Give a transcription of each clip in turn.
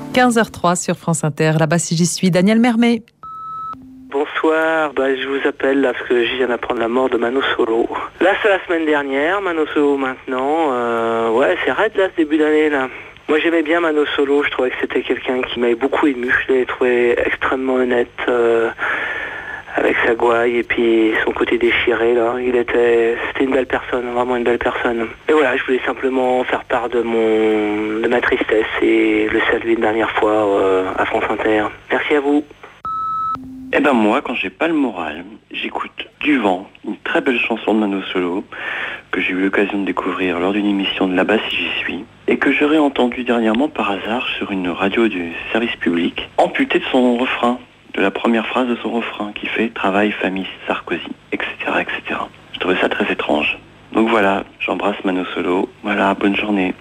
15h03 sur France Inter. Là-bas, si j'y suis, Daniel Mermet. Bonsoir, je vous appelle là parce que je viens d'apprendre la mort de Mano Solo. Là c'est la semaine dernière, Mano Solo maintenant, c'est raide là ce début d'année là. Moi j'aimais bien Mano Solo, je trouvais que c'était quelqu'un qui m'avait beaucoup ému, je l'ai trouvé extrêmement honnête avec sa gouaille et puis son côté déchiré là. C'était une belle personne, vraiment une belle personne. Et voilà, je voulais simplement faire part de ma tristesse et le saluer une dernière fois à France Inter. Merci à vous. Moi, quand j'ai pas le moral, j'écoute Du Vent, une très belle chanson de Mano Solo, que j'ai eu l'occasion de découvrir lors d'une émission de Là-bas si j'y suis, et que j'aurais entendu dernièrement par hasard sur une radio du service public, amputée de son refrain, de la première phrase de son refrain, qui fait « Travail, famille, Sarkozy », etc., etc. Je trouvais ça très étrange. Donc voilà, j'embrasse Mano Solo, voilà, bonne journée.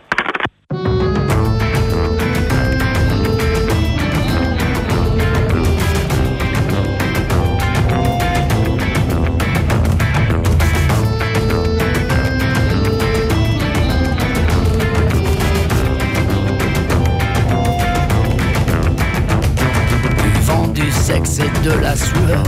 De la sueur,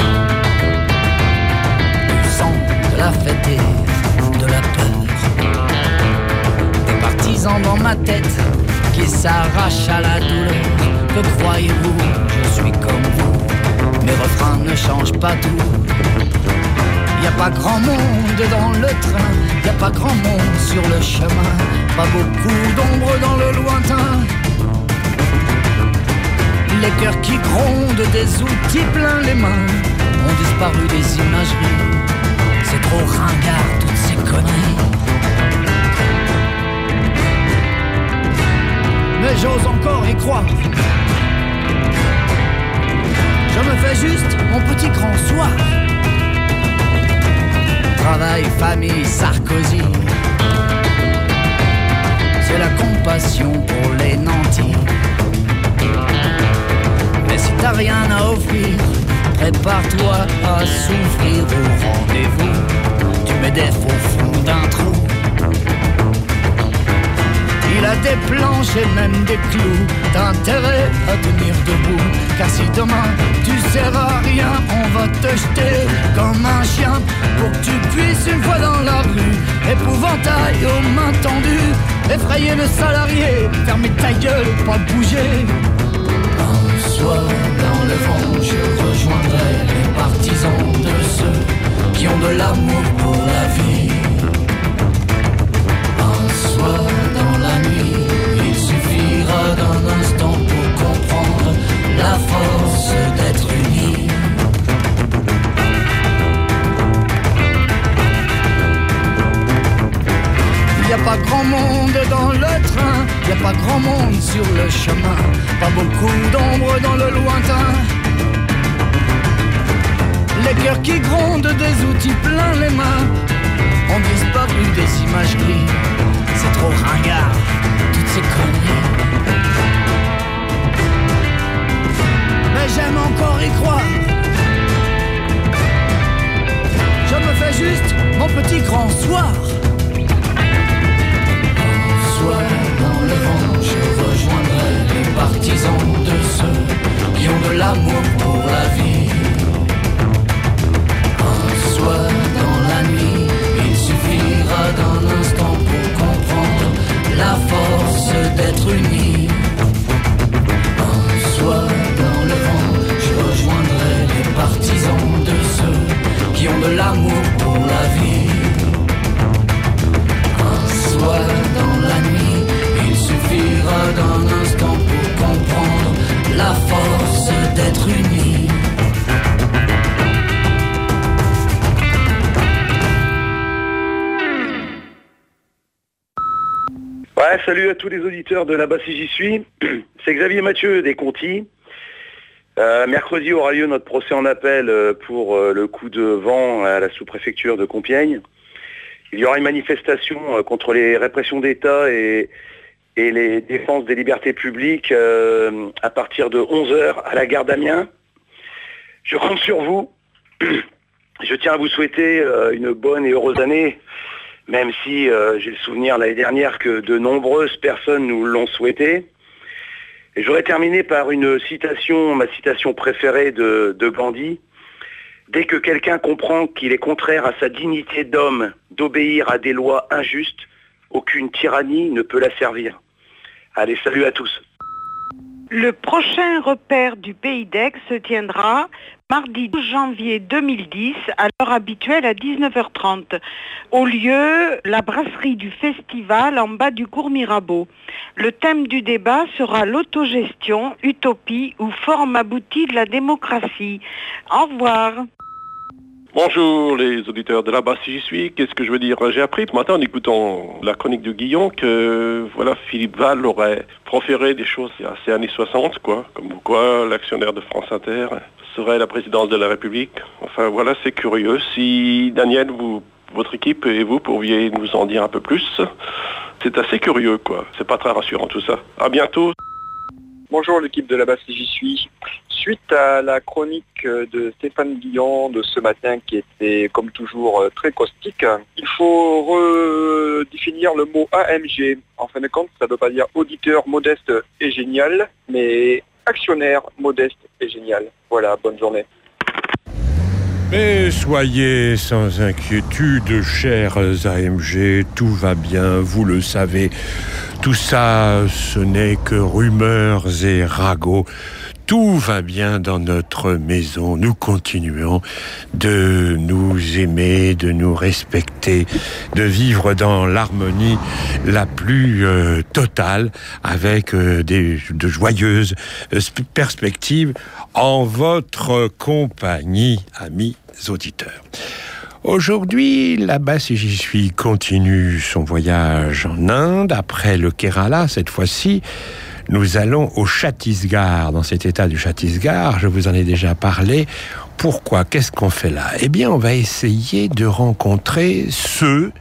du sang, de la fête et de la peur. Des partisans dans ma tête qui s'arrachent à la douleur. Que croyez-vous, je suis comme vous. Mes refrains ne changent pas tout. Y a pas grand monde dans le train, y a pas grand monde sur le chemin. Pas beaucoup d'ombre dans le lointain. Les cœurs qui grondent, des outils plein les mains, ont disparu des imageries. C'est trop ringard toutes ces conneries. Mais j'ose encore y croire. Je me fais juste mon petit grand soir. Travail, famille, Sarkozy. C'est la compassion pour les nantis. Mais si t'as rien à offrir, prépare-toi à souffrir au rendez-vous. Tu mets des faux fonds d'un trou. Il a des planches et même des clous. T'as intérêt à tenir debout, car si demain tu sers à rien, on va te jeter comme un chien pour que tu puisses une fois dans la rue, épouvantail aux mains tendues, effrayer le salarié, fermer ta gueule et pas bouger. Soit dans le vent, je rejoindrai les partisans de ceux qui ont de l'amour pour la vie. Un soir dans la nuit, il suffira d'un instant pour comprendre la force d'être unis. Y a pas grand monde dans le train, y a pas grand monde sur le chemin, pas beaucoup d'ombre dans le lointain. Les cœurs qui grondent, des outils plein les mains, ont disparu des imageries. C'est trop ringard, toutes ces conneries. Mais j'aime encore y croire. Je me fais juste mon petit grand soir. Dans le vent, je rejoindrai les partisans de ceux qui ont de l'amour pour la vie. Un soir dans la nuit, il suffira d'un instant pour comprendre la force d'être unis. Un soir dans le vent, je rejoindrai les partisans de ceux qui ont de l'amour pour la vie. Un soir dans la nuit, il suffira d'un instant pour comprendre la force d'être unis. Salut à tous les auditeurs de Là-bas si j'y suis. C'est Xavier Mathieu des Contis. Mercredi aura lieu notre procès en appel pour le coup de vent à la sous-préfecture de Compiègne. Il y aura une manifestation contre les répressions d'État et les défenses des libertés publiques à partir de 11h à la gare d'Amiens. Je compte sur vous. Je tiens à vous souhaiter une bonne et heureuse année, même si j'ai le souvenir l'année dernière que de nombreuses personnes nous l'ont souhaité. Et j'aurais terminé par une citation, ma citation préférée de Gandhi. Dès que quelqu'un comprend qu'il est contraire à sa dignité d'homme d'obéir à des lois injustes, aucune tyrannie ne peut la servir. Allez, salut à tous. Le prochain repère du Pays d'Aix se tiendra mardi 12 janvier 2010 à l'heure habituelle à 19h30. Au lieu, la brasserie du festival en bas du cours Mirabeau. Le thème du débat sera l'autogestion, utopie ou forme aboutie de la démocratie. Au revoir. Bonjour les auditeurs de là-bas, si j'y suis, qu'est-ce que je veux dire? J'ai appris ce matin en écoutant la chronique de Guillon que Philippe Val aurait proféré des choses assez années 60, comme quoi l'actionnaire de France Inter serait la présidence de la République. Enfin c'est curieux. Si Daniel, votre équipe et vous pourriez nous en dire un peu plus, c'est assez curieux C'est pas très rassurant tout ça. À bientôt. Bonjour l'équipe de là-bas si j'y suis. Suite à la chronique de Stéphane Guillon de ce matin qui était comme toujours très caustique, il faut redéfinir le mot AMG. En fin de compte, ça ne veut pas dire auditeur modeste et génial, mais actionnaire modeste et génial. Voilà, bonne journée. Mais soyez sans inquiétude, chers AMG, tout va bien, vous le savez. Tout ça, ce n'est que rumeurs et ragots. Tout va bien dans notre maison. Nous continuons de nous aimer, de nous respecter, de vivre dans l'harmonie la plus totale avec de joyeuses perspectives en votre compagnie, amis auditeurs. Aujourd'hui, là-bas, si j'y suis, continue son voyage en Inde. Après le Kerala, cette fois-ci, nous allons au Chhattisgarh. Dans cet état du Chhattisgarh, je vous en ai déjà parlé. Pourquoi? Qu'est-ce qu'on fait là? Eh bien, on va essayer de rencontrer ceux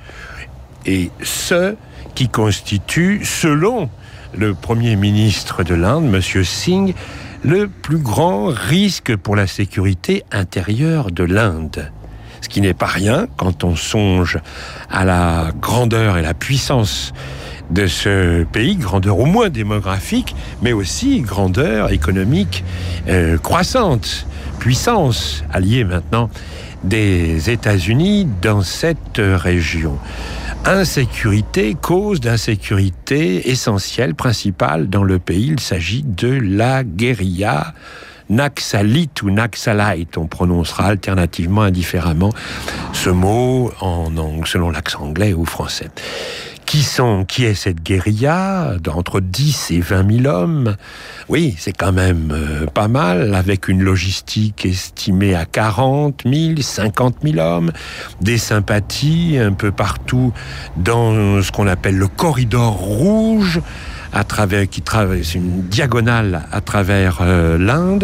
qui constituent, selon le Premier ministre de l'Inde, M. Singh, le plus grand risque pour la sécurité intérieure de l'Inde. Ce qui n'est pas rien quand on songe à la grandeur et la puissance de ce pays, grandeur au moins démographique, mais aussi grandeur économique croissante, puissance alliée maintenant des États-Unis dans cette région. Insécurité, cause d'insécurité essentielle, principale dans le pays, il s'agit de la guérilla Naxalite ou Naxalite, on prononcera alternativement, indifféremment ce mot selon l'accent anglais ou français. Qui est cette guérilla d'entre 10 et 20 000 hommes? Oui, c'est quand même pas mal, avec une logistique estimée à 40 000, 50 000 hommes, des sympathies un peu partout dans ce qu'on appelle le corridor rouge, qui traverse une diagonale à travers l'Inde,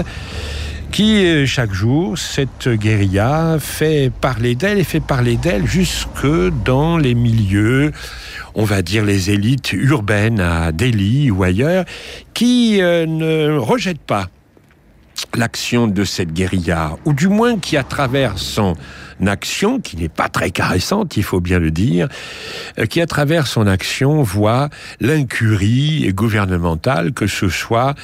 qui, chaque jour, cette guérilla fait parler d'elle jusque dans les milieux, on va dire les élites urbaines à Delhi ou ailleurs, qui ne rejettent pas l'action de cette guérilla, ou du moins qui, à travers son action, qui n'est pas très caressante, il faut bien le dire, qui, à travers son action, voit l'incurie gouvernementale, que ce soit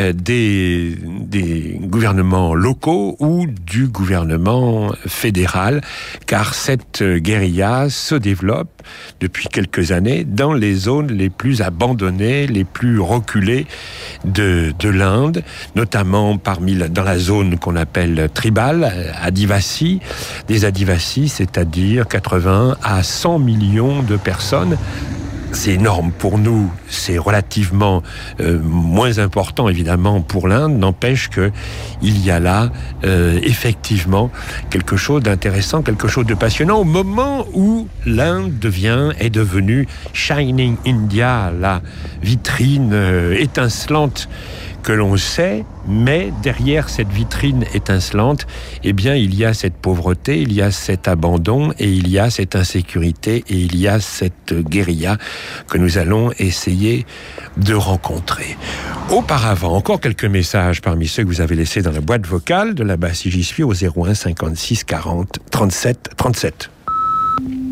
des gouvernements locaux ou du gouvernement fédéral, car cette guérilla se développe depuis quelques années dans les zones les plus abandonnées, les plus reculées de l'Inde, notamment dans la zone qu'on appelle tribale, Adivasi, des Adivasi, c'est-à-dire 80 à 100 millions de personnes. C'est énorme pour nous, c'est relativement moins important évidemment pour l'Inde, n'empêche que il y a là effectivement quelque chose d'intéressant, quelque chose de passionnant au moment où l'Inde est devenue Shining India, la vitrine étincelante que l'on sait, mais derrière cette vitrine étincelante, eh bien, il y a cette pauvreté, il y a cet abandon, et il y a cette insécurité, et il y a cette guérilla que nous allons essayer de rencontrer. Auparavant, encore quelques messages parmi ceux que vous avez laissés dans la boîte vocale de là-bas si j'y suis au 01 56 40 37 37.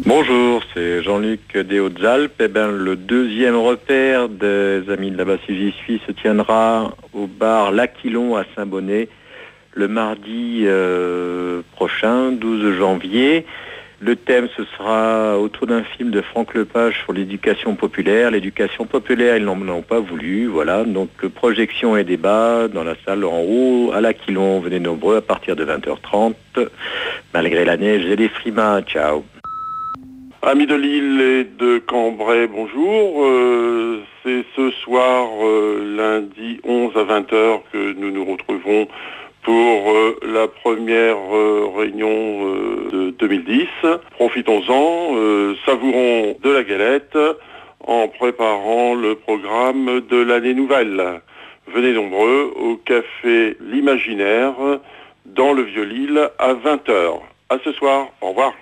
Bonjour, c'est Jean-Luc des Hautes-Alpes. Le deuxième repère des Amis de la Bastille J'y suis se tiendra au bar L'Aquilon à Saint-Bonnet le mardi prochain, 12 janvier. Le thème, ce sera autour d'un film de Franck Lepage sur l'éducation populaire. L'éducation populaire, ils n'en ont pas voulu. Voilà, donc projection et débat dans la salle en haut à l'Aquilon. Venez nombreux à partir de 20h30, malgré la neige et les frimas. Ciao. Amis de Lille et de Cambrai, bonjour. C'est ce soir, lundi 11 à 20h, que nous nous retrouvons pour la première réunion de 2010. Profitons-en, savourons de la galette en préparant le programme de l'année nouvelle. Venez nombreux au café L'Imaginaire dans le Vieux-Lille à 20h. À ce soir, au revoir.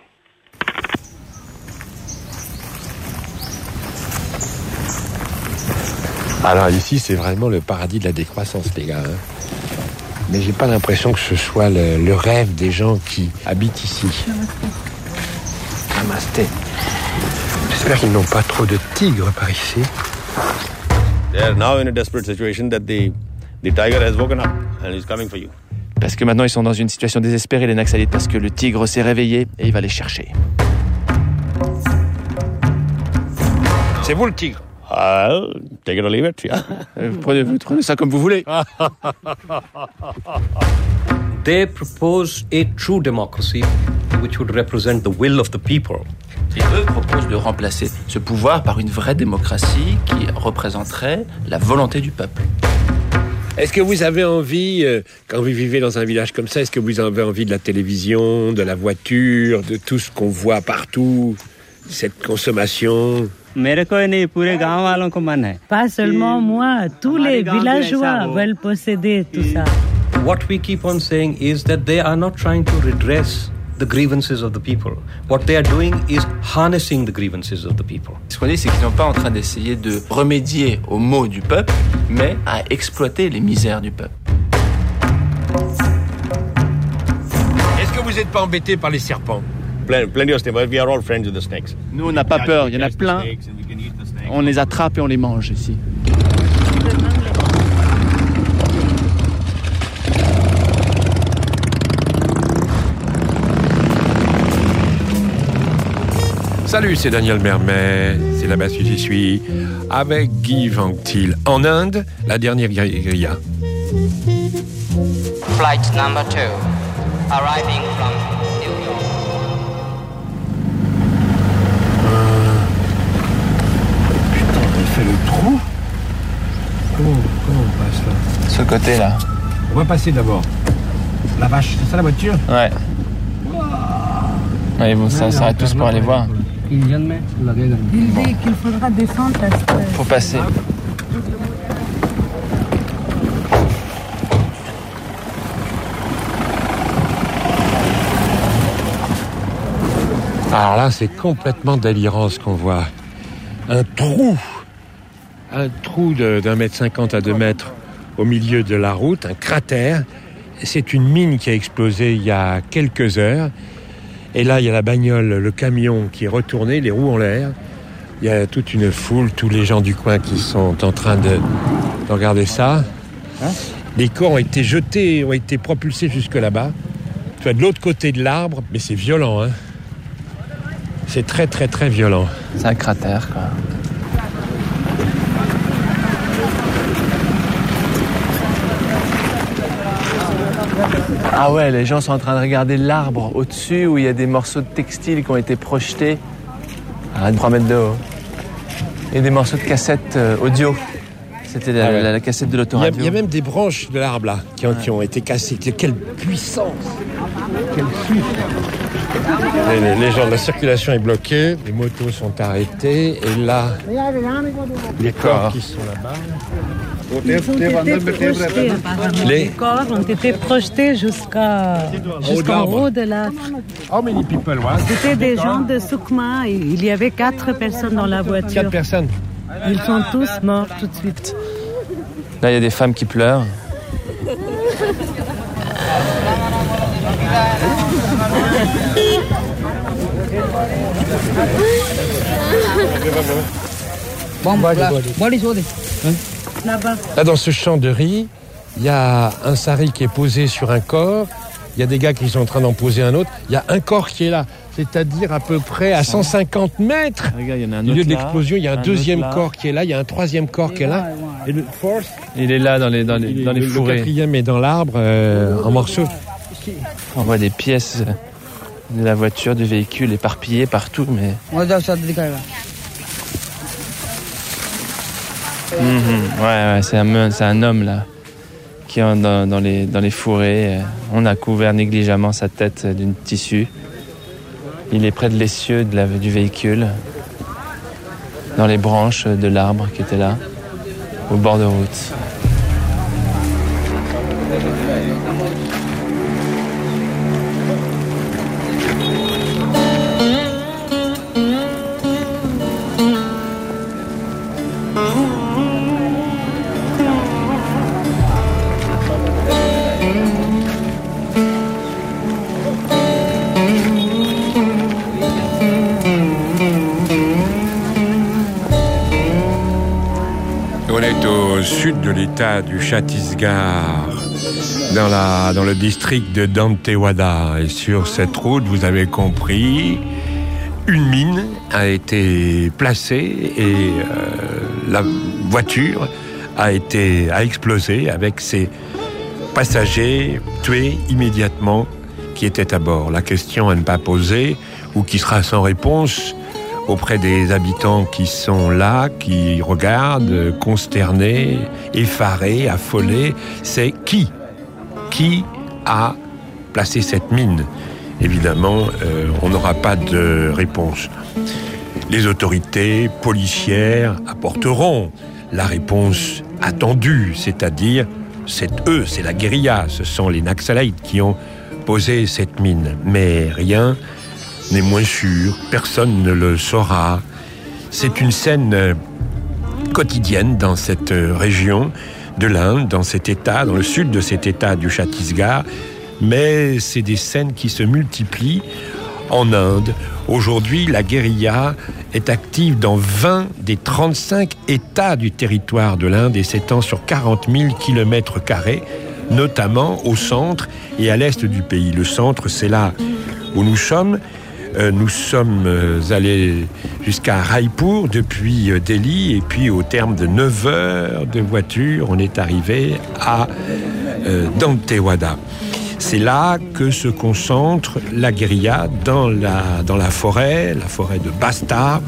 Alors ici, c'est vraiment le paradis de la décroissance, les gars. Mais j'ai pas l'impression que ce soit le rêve des gens qui habitent ici. Namasté. J'espère qu'ils n'ont pas trop de tigres par ici. They are now in a desperate situation that the tiger has woken up and is coming for you. Parce que maintenant ils sont dans une situation désespérée, les Naxalites, parce que le tigre s'est réveillé et il va les chercher. C'est vous le tigre? Take it or leave it, yeah. Vous prenez ça comme vous voulez. They propose a true democracy which would represent the will of the people. Et eux proposent de remplacer ce pouvoir par une vraie démocratie qui représenterait la volonté du peuple. Est-ce que vous avez envie, quand vous vivez dans un village comme ça, est-ce que vous avez envie de la télévision, de la voiture, de tout ce qu'on voit partout, cette consommation? Pas seulement moi, tous les villageois veulent posséder tout ça. What we keep on saying is that they are not trying to redress the grievances of the people. What they are doing is harnessing the grievances of the people. Ce qu'on dit, c'est qu'ils ne sont pas en train d'essayer de remédier aux maux du peuple, mais à exploiter les misères du peuple. Est-ce que vous n'êtes pas embêté par les serpents? Plenty of snakes. We are all friends with the snakes. Nous, on n'a pas peur, il y en a plein. On les attrape et on les mange ici. Salut, c'est Daniel Mermet, c'est la Bastille J'y suis, avec Guy Vanctil. En Inde, la dernière guérilla. Flight number 2, arriving from New York. Putain, il fait le trou. Comment on passe là? Ce côté-là. On va passer d'abord. La vache, c'est ça la voiture? Ouais. Ouais, bon, ça s'arrête tous pour aller voir. Il dit qu'il faudra descendre parce que... Faut passer. Alors là, c'est complètement délirant ce qu'on voit. Un trou d'1,50 m à 2 mètres au milieu de la route, un cratère. C'est une mine qui a explosé il y a quelques heures. Et là, il y a la bagnole, le camion qui est retourné, les roues en l'air. Il y a toute une foule, tous les gens du coin qui sont en train de regarder ça. Les corps ont été jetés, ont été propulsés jusque là-bas. Tu vois, de l'autre côté de l'arbre, mais c'est violent, hein. C'est très, très, très violent. C'est un cratère, quoi. Ah ouais, les gens sont en train de regarder l'arbre au-dessus où il y a des morceaux de textile qui ont été projetés à 3 mètres de haut. Et des morceaux de cassette audio. C'était la cassette de l'autoradio. Il y a même des branches de l'arbre là qui ont été cassées. Quelle puissance! Quel souffle! Les gens, la circulation est bloquée, les motos sont arrêtées, et là, les corps qui sont là-bas. Ils ont été projetés, apparemment. Les corps ont été projetés jusqu'en haut de l'arbre. C'était des gens de Soukma. Il y avait 4 personnes dans la voiture. 4 personnes. Ils sont tous morts tout de suite. Là, il y a des femmes qui pleurent. Là, dans ce champ de riz, il y a un sari qui est posé sur un corps. Il y a des gars qui sont en train d'en poser un autre. Il y a un corps qui est là, c'est-à-dire à peu près à 150 mètres. Regarde, il y en a un Au lieu autre de là, l'explosion, il y a un deuxième autre là. corps qui est là. Il y a un troisième corps qui est là. Et le fourth, Il est là dans les le fourrés. quatrième est dans l'arbre en morceaux. On voit des pièces de la voiture, du véhicule éparpillées partout, mais... Ouais, c'est un homme là qui est dans les fourrés. On a couvert négligemment sa tête d'une tissu. Il est près de l'essieu du véhicule, dans les branches de l'arbre qui était là, au bord de route. On est au sud de l'état du Chhattisgarh, dans le district de Dantewada. Et sur cette route, vous avez compris, une mine a été placée et la voiture a explosé avec ses passagers tués immédiatement qui étaient à bord. La question à ne pas poser, ou qui sera sans réponse, auprès des habitants qui sont là, qui regardent, consternés, effarés, affolés, c'est qui a placé cette mine? Évidemment, on n'aura pas de réponse. Les autorités policières apporteront la réponse attendue, c'est-à-dire, c'est la guérilla, ce sont les Naxalites qui ont posé cette mine. Mais rien n'est moins sûr, personne ne le saura. C'est une scène quotidienne dans cette région de l'Inde, dans cet état, dans le sud de cet état du Chhattisgarh, mais c'est des scènes qui se multiplient en Inde. Aujourd'hui, la guérilla est active dans 20 des 35 États du territoire de l'Inde et s'étend sur 40 000 km², notamment au centre et à l'est du pays. Le centre, c'est là où nous sommes. Nous sommes allés jusqu'à Raipur depuis Delhi et puis au terme de 9 heures de voiture, on est arrivé à Dantewada. C'est là que se concentre la guérilla dans la forêt de Basta.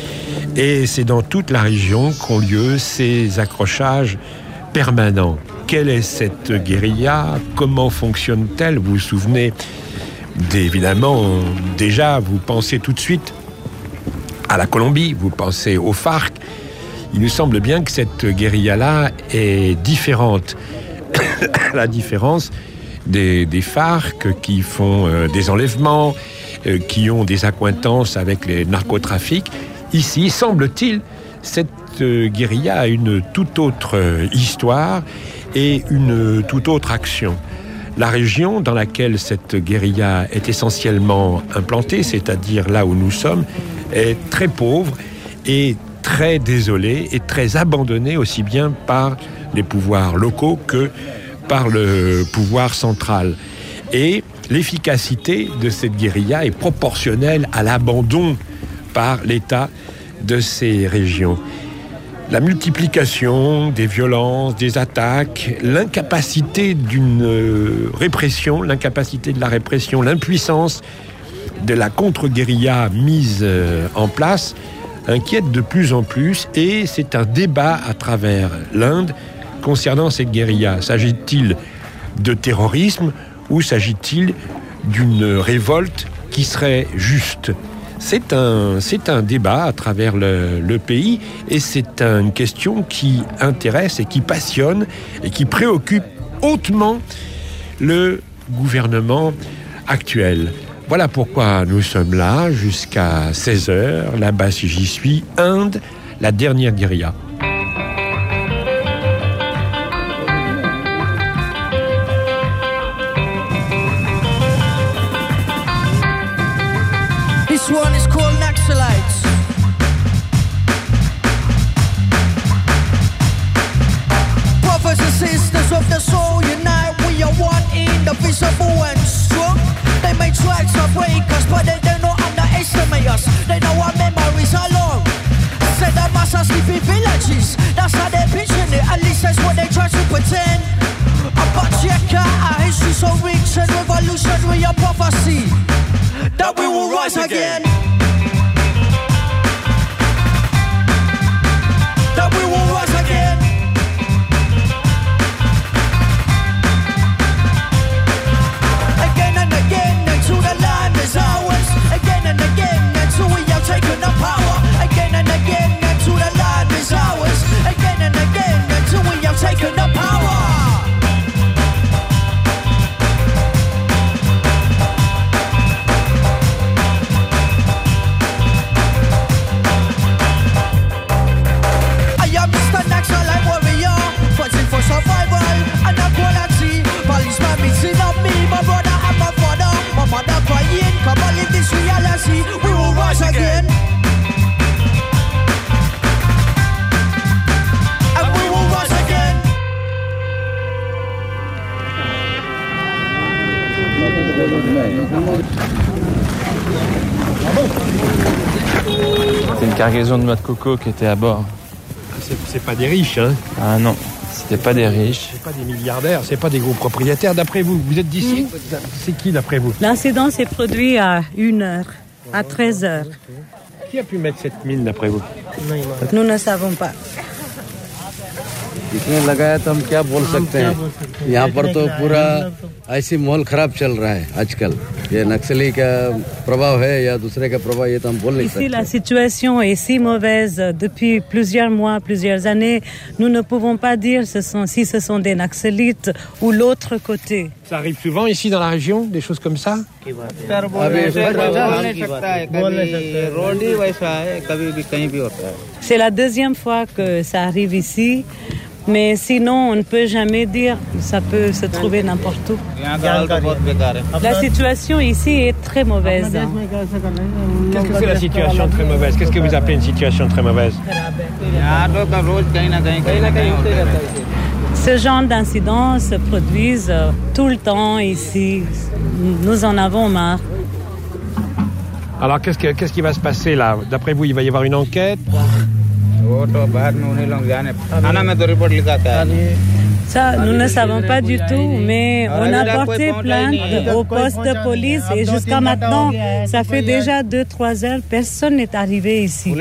Et c'est dans toute la région qu'ont lieu ces accrochages permanents. Quelle est cette guérilla? Comment fonctionne-t-elle? Vous vous souvenez évidemment, déjà, vous pensez tout de suite à la Colombie, vous pensez aux FARC. Il nous semble bien que cette guérilla-là est différente. La différence des FARC qui font des enlèvements, qui ont des accointances avec les narcotrafics. Ici, semble-t-il, cette guérilla a une toute autre histoire et une toute autre action. La région dans laquelle cette guérilla est essentiellement implantée, c'est-à-dire là où nous sommes, est très pauvre et très désolée et très abandonnée aussi bien par les pouvoirs locaux que par le pouvoir central. Et l'efficacité de cette guérilla est proportionnelle à l'abandon par l'État de ces régions. La multiplication des violences, des attaques, l'incapacité d'une répression, l'incapacité de la répression, l'impuissance de la contre-guérilla mise en place inquiète de plus en plus et c'est un débat à travers l'Inde concernant cette guérilla. S'agit-il de terrorisme ou s'agit-il d'une révolte qui serait juste ? C'est un débat à travers le pays et c'est une question qui intéresse et qui passionne et qui préoccupe hautement le gouvernement actuel. Voilà pourquoi nous sommes là jusqu'à 16h, là-bas si j'y suis, Inde, la dernière guérilla. This one is called of the soul unite. We are one, indivisible and strong. They may try to break us, but they do not underestimate us. They know our memories are long. Said the masses sleep in villages. That's how they're picturing it. At least that's what they try to pretend. But check out our history so rich and revolutionary, a prophecy that we will rise again. That we will rise again. Again and again until the land is ours. Again and again until we have taken the power. Again and again until the land is ours. Again and again until we have taken the power. We will rise again. And we will rise again. C'était une cargaison de noix de coco qui était à bord. C'est pas des riches, hein? Ah non, c'était pas des riches. C'est pas des milliardaires, c'est pas des gros propriétaires. D'après vous, vous êtes d'ici? C'est qui d'après vous? L'incident s'est produit à 1h, à 13h. Qui a pu mettre cette mine d'après vous? Nous ne savons pas. इसमें लगाया तो हम क्या बोल सकते हैं यहाँ पर तो पूरा ऐसी माहौल खराब चल रहा है आजकल ये नक्सली का प्रभाव है या दूसरे का प्रभाव ये तो हम बोल नहीं सकते. Ici la situation est si mauvaise depuis plusieurs mois, plusieurs années. Nous ne pouvons pas dire si ce sont des naxalites ou l'autre côté. Ça arrive souvent ici dans la région, des choses comme ça? C'est la deuxième fois que ça arrive ici. Mais sinon, on ne peut jamais dire, ça peut se trouver n'importe où. La situation ici est très mauvaise. Qu'est-ce que c'est la situation très mauvaise? Qu'est-ce que vous appelez une situation très mauvaise? Ce genre d'incidents se produisent tout le temps ici. Nous en avons marre. Alors, qu'est-ce qui va se passer là? D'après vous, il va y avoir une enquête? Ça, nous ne savons pas du tout, mais on a porté plainte au poste de police et jusqu'à maintenant, ça fait déjà 2-3 heures, personne n'est arrivé ici.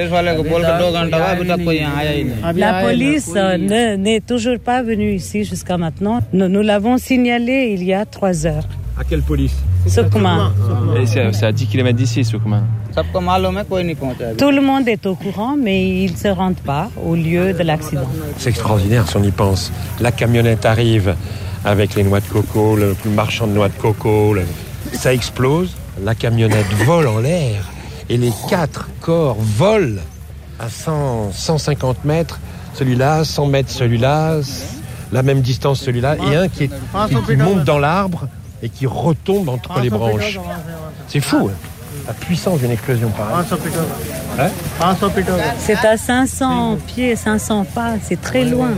La police n'est toujours pas venue ici jusqu'à maintenant. Nous l'avons signalé il y a 3 heures. À quelle police? Soukma. C'est à 10 km d'ici, Soukma. Tout le monde est au courant, mais ils ne se rendent pas au lieu de l'accident. C'est extraordinaire si on y pense. La camionnette arrive avec les noix de coco, le marchand de noix de coco. Ça explose, la camionnette vole en l'air et les 4 corps volent à 150 mètres. Celui-là, 100 mètres celui-là, la même distance celui-là, et un qui monte dans l'arbre et qui retombe entre les branches. C'est fou, hein, la puissance d'une explosion pareille. Hein? C'est à 500 pieds, 500 pas, c'est très loin.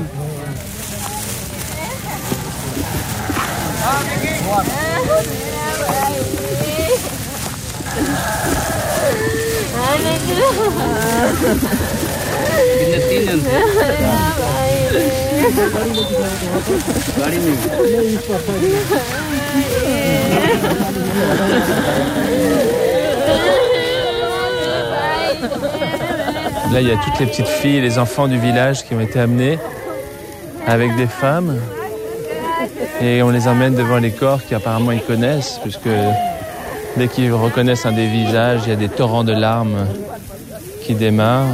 Là, il y a toutes les petites filles et les enfants du village qui ont été amenés avec des femmes. Et on les emmène devant les corps qui apparemment ils connaissent, puisque dès qu'ils reconnaissent un des visages, il y a des torrents de larmes qui démarrent.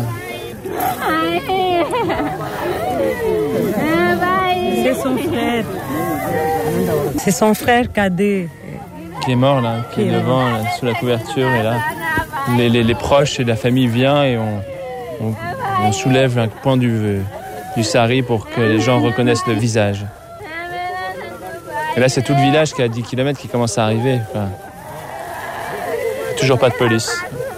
C'est son frère. C'est son frère cadet. Qui est mort là, qui est devant, là, sous la couverture. Et là, les proches et la famille viennent et on soulève un point du sari pour que les gens reconnaissent le visage. Et là, c'est tout le village qui est à 10 km qui commence à arriver. Enfin, toujours pas de police.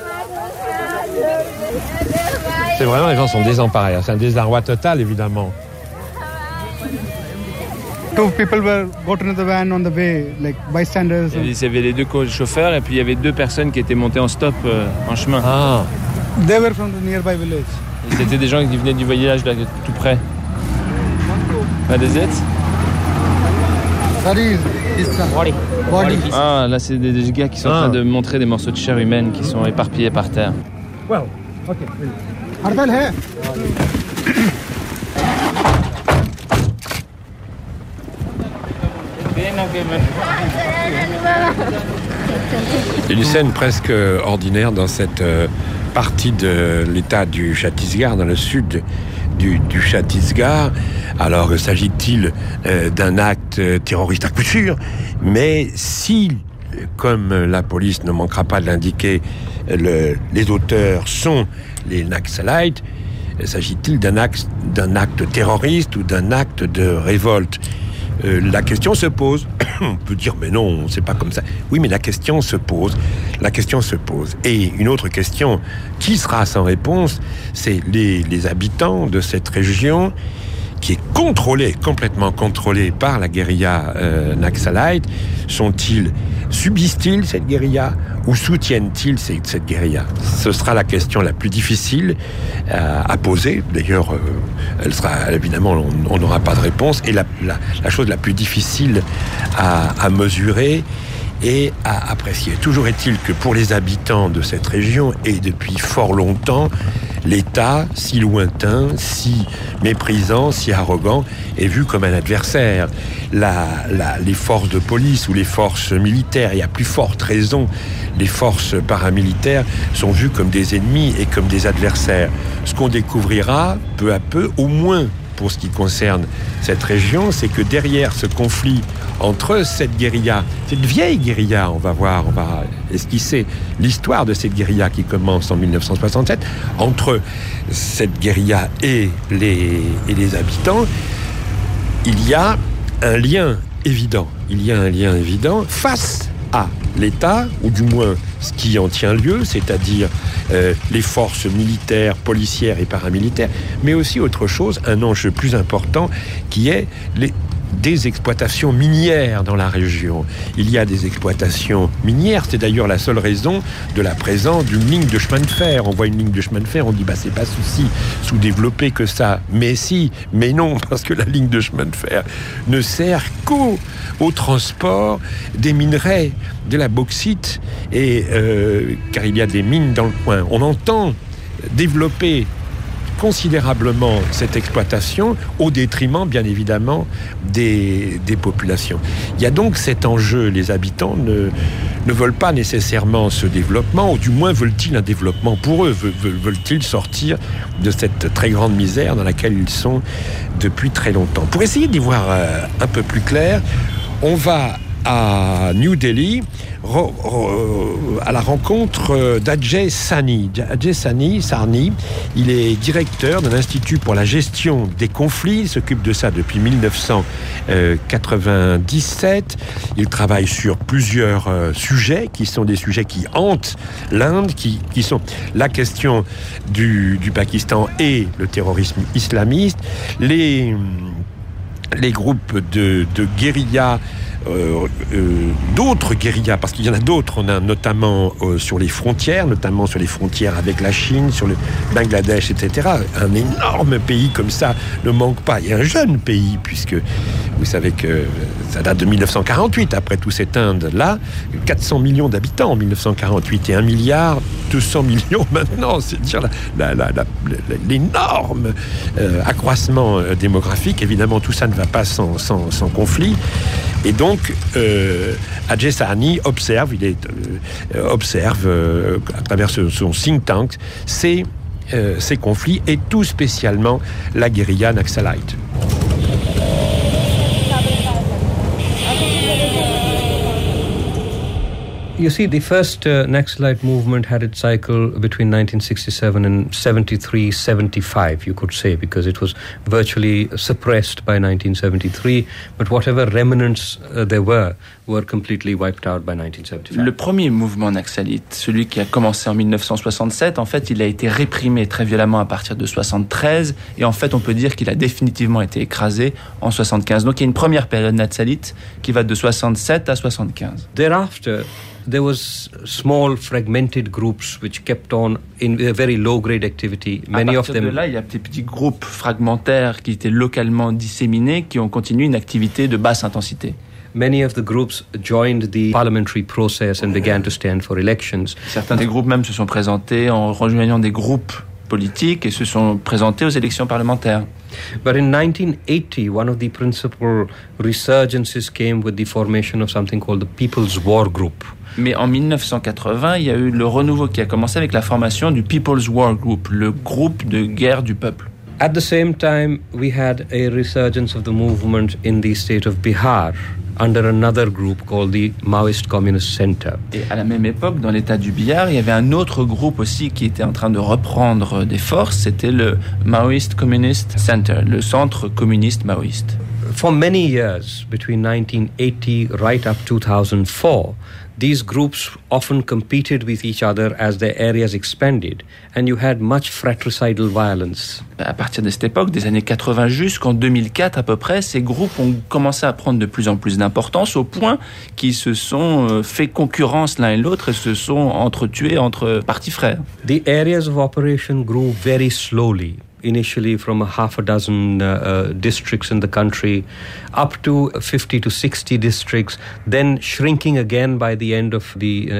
C'est vraiment, les gens sont désemparés. C'est un désarroi total, évidemment. Two people got into the van on the way, like bystanders. Il y avait les deux chauffeurs et puis il y avait deux personnes qui étaient montées en stop en chemin. Ah. They were from the nearby village. Et c'était des gens qui venaient du village là, tout près. What is it? Ah, là c'est des gars qui sont en train de montrer des morceaux de chair humaine qui sont éparpillés par terre. Well, okay. Une scène presque ordinaire dans cette partie de l'état du Chhattisgarh, dans le sud du Chhattisgarh. Alors, s'agit-il d'un acte terroriste? À coup sûr, mais si, comme la police ne manquera pas de l'indiquer, les auteurs sont les Naxalites, s'agit-il d'un acte terroriste ou d'un acte de révolte? La question se pose. On peut dire, mais non, c'est pas comme ça. Oui, mais la question se pose. Et une autre question qui sera sans réponse, c'est les habitants de cette région qui est complètement contrôlée par la guérilla naxalite. Subissent-ils cette guérilla ou soutiennent-ils cette guérilla? Ce sera la question la plus difficile à poser. D'ailleurs, elle sera évidemment, on n'aura pas de réponse. Et la chose la plus difficile à mesurer et à apprécier. Toujours est-il que pour les habitants de cette région, et depuis fort longtemps, l'État, si lointain, si méprisant, si arrogant, est vu comme un adversaire. Les forces de police ou les forces militaires, et à plus forte raison, les forces paramilitaires, sont vues comme des ennemis et comme des adversaires. Ce qu'on découvrira peu à peu, au moins pour ce qui concerne cette région, c'est que derrière ce conflit entre cette guérilla, cette vieille guérilla, on va esquisser l'histoire de cette guérilla qui commence en 1967, entre cette guérilla et les habitants, il y a un lien évident. Face à l'État, ou du moins ce qui en tient lieu, c'est-à-dire les forces militaires, policières et paramilitaires, mais aussi autre chose, un enjeu plus important, qui est des exploitations minières dans la région. Il y a des exploitations minières, c'est d'ailleurs la seule raison de la présence d'une ligne de chemin de fer. On voit une ligne de chemin de fer, on dit c'est pas sous-développé que ça. Mais si, mais non, parce que la ligne de chemin de fer ne sert qu'au transport des minerais, de la bauxite, et car il y a des mines dans le coin. On entend développer considérablement cette exploitation au détriment, bien évidemment, des populations. Il y a donc cet enjeu. Les habitants ne veulent pas nécessairement ce développement, ou du moins veulent-ils un développement pour eux, veulent-ils sortir de cette très grande misère dans laquelle ils sont depuis très longtemps. Pour essayer d'y voir un peu plus clair, on va à New Delhi à la rencontre d'Ajay Sahni. Ajay Sahni, il est directeur d'un institut pour la gestion des conflits. Il s'occupe de ça depuis 1997. Il travaille sur plusieurs sujets qui sont des sujets qui hantent l'Inde, qui sont la question du Pakistan et le terrorisme islamiste, les groupes de guérilla, d'autres guérillas, parce qu'il y en a d'autres. On a notamment sur les frontières avec la Chine, sur le Bangladesh, etc. Un énorme pays comme ça ne manque pas. Il y a un jeune pays, puisque vous savez que ça date de 1948, après tout cette Inde-là, 400 millions d'habitants en 1948 et 1,2 milliard maintenant. C'est dire l'énorme accroissement démographique. Évidemment, tout ça ne va pas sans conflit. Et donc, Ajay Sahni observe à travers son think tank ces conflits, et tout spécialement la guérilla naxalite. You see, the first Naxalite movement had its cycle between 1967 and 73, 75, you could say, because it was virtually suppressed by 1973, but whatever remnants there were completely wiped out by 1975. Le premier mouvement naxalite, celui qui a commencé en 1967, en fait, il a été réprimé très violemment à partir de 73, et en fait, on peut dire qu'il a définitivement été écrasé en 75. Donc, il y a une première période naxalite qui va de 67 à 75. Thereafter, there was small fragmented groups which kept on in a very low grade activity. Many of them. De là, il y a des petits groupes fragmentaires qui étaient localement disséminés, qui ont continué une activité de basse intensité. Many of the groups joined the parliamentary process and began to stand for elections. Certains des groupes même se sont présentés en rejoignant des groupes politiques et se sont présentés aux élections parlementaires. But in 1980, one of the principal resurgences came with the formation of something called the People's War Group. Mais en 1980, il y a eu le renouveau qui a commencé avec la formation du People's War Group, le groupe de guerre du peuple. At the same time, we had a resurgence of the movement in the state of Bihar under another group called the Maoist Communist Center. Et à la même époque, dans l'état du Bihar, il y avait un autre groupe aussi qui était en train de reprendre des forces, c'était le Maoist Communist Center, le centre communiste maoïste. For many years, between 1980 right up 2004, these groups often competed with each other as their areas expanded, and you had much fratricidal violence. À partir de cette époque, des années 80 jusqu'en 2004 à peu près, ces groupes ont commencé à prendre de plus en plus d'importance au point qu'ils se sont fait concurrence l'un et l'autre et se sont entretués entre partis frères. The areas of operation grew very slowly. Initially from a half a dozen districts in the country up to 50 to 60 districts, then shrinking again by the end of the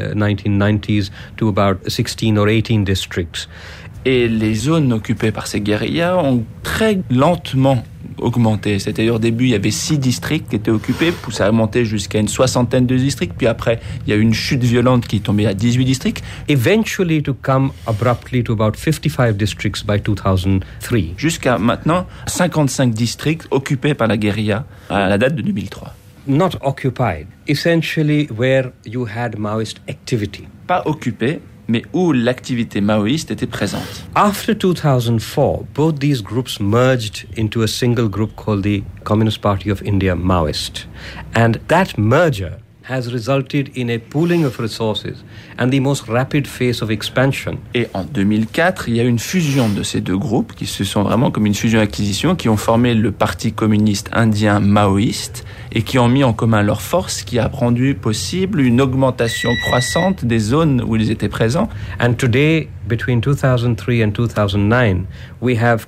1990s to about 16 or 18 districts. Et les zones occupées par ces guérillas ont très lentement augmenté. C'est-à-dire au début, il y avait 6 districts qui étaient occupés, puis ça a monté jusqu'à une soixantaine de districts, puis après, il y a eu une chute violente qui est tombée à 18 districts. Eventually to come abruptly to about 55 districts by 2003. Jusqu'à maintenant, 55 districts occupés par la guérilla à la date de 2003. Not occupied, essentially where you had Maoist activity. Pas occupés, mais où l'activité maoïste était présente. After 2004, both these groups merged into a single group called the Communist Party of India Maoist. And that merger has resulted in a pooling of resources and the most rapid phase of expansion. Et en 2004, il y a eu une fusion de ces deux groupes qui se sont vraiment comme une fusion-acquisition, qui ont formé le Parti communiste indien maoïste et qui ont mis en commun leurs forces, qui a rendu possible une augmentation croissante des zones où ils étaient présents. And today, between 2003 and 2009, we have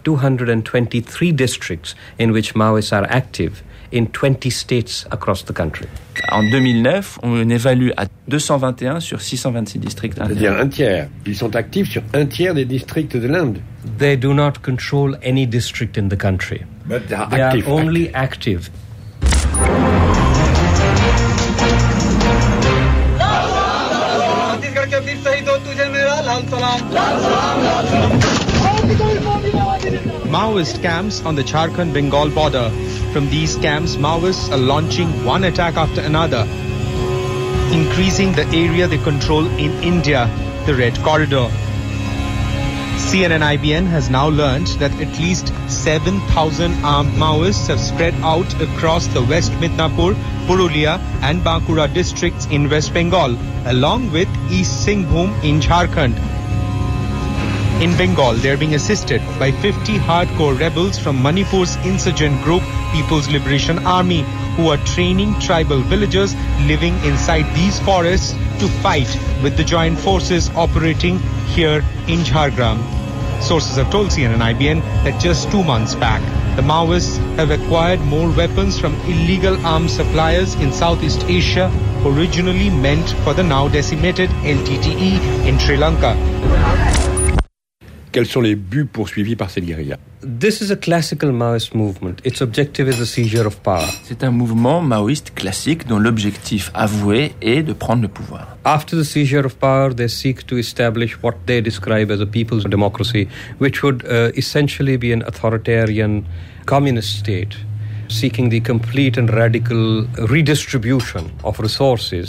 223 districts in which Maoists are active in 20 states across the country. En 2009, on évalue à 221 sur 626 districts. C'est-à-dire un tiers. Ils sont actifs sur un tiers des districts de l'Inde. They do not control any district in the country. But they are only active. Maoist camps on the Jharkhand-Bengal border. From these camps, Maoists are launching one attack after another, increasing the area they control in India, the Red Corridor. CNN-IBN has now learned that at least 7,000 armed Maoists have spread out across the West Midnapur, Purulia and Bankura districts in West Bengal, along with East Singhbhum in Jharkhand. In Bengal, they are being assisted by 50 hardcore rebels from Manipur's insurgent group People's Liberation Army, who are training tribal villagers living inside these forests to fight with the joint forces operating here in Jhargram. Sources have told CNN-IBN that just 2 months back, the Maoists have acquired more weapons from illegal arms suppliers in Southeast Asia, originally meant for the now decimated LTTE in Sri Lanka. Quels sont les buts poursuivis par cette guérilla? This is a classical Maoist movement. Its objective is the seizure of power. C'est un mouvement maoïste classique dont l'objectif avoué est de prendre le pouvoir. After the seizure of power, they seek to establish what they describe as a people's democracy, which would essentially be an authoritarian communist state, seeking the complete and radical redistribution of resources,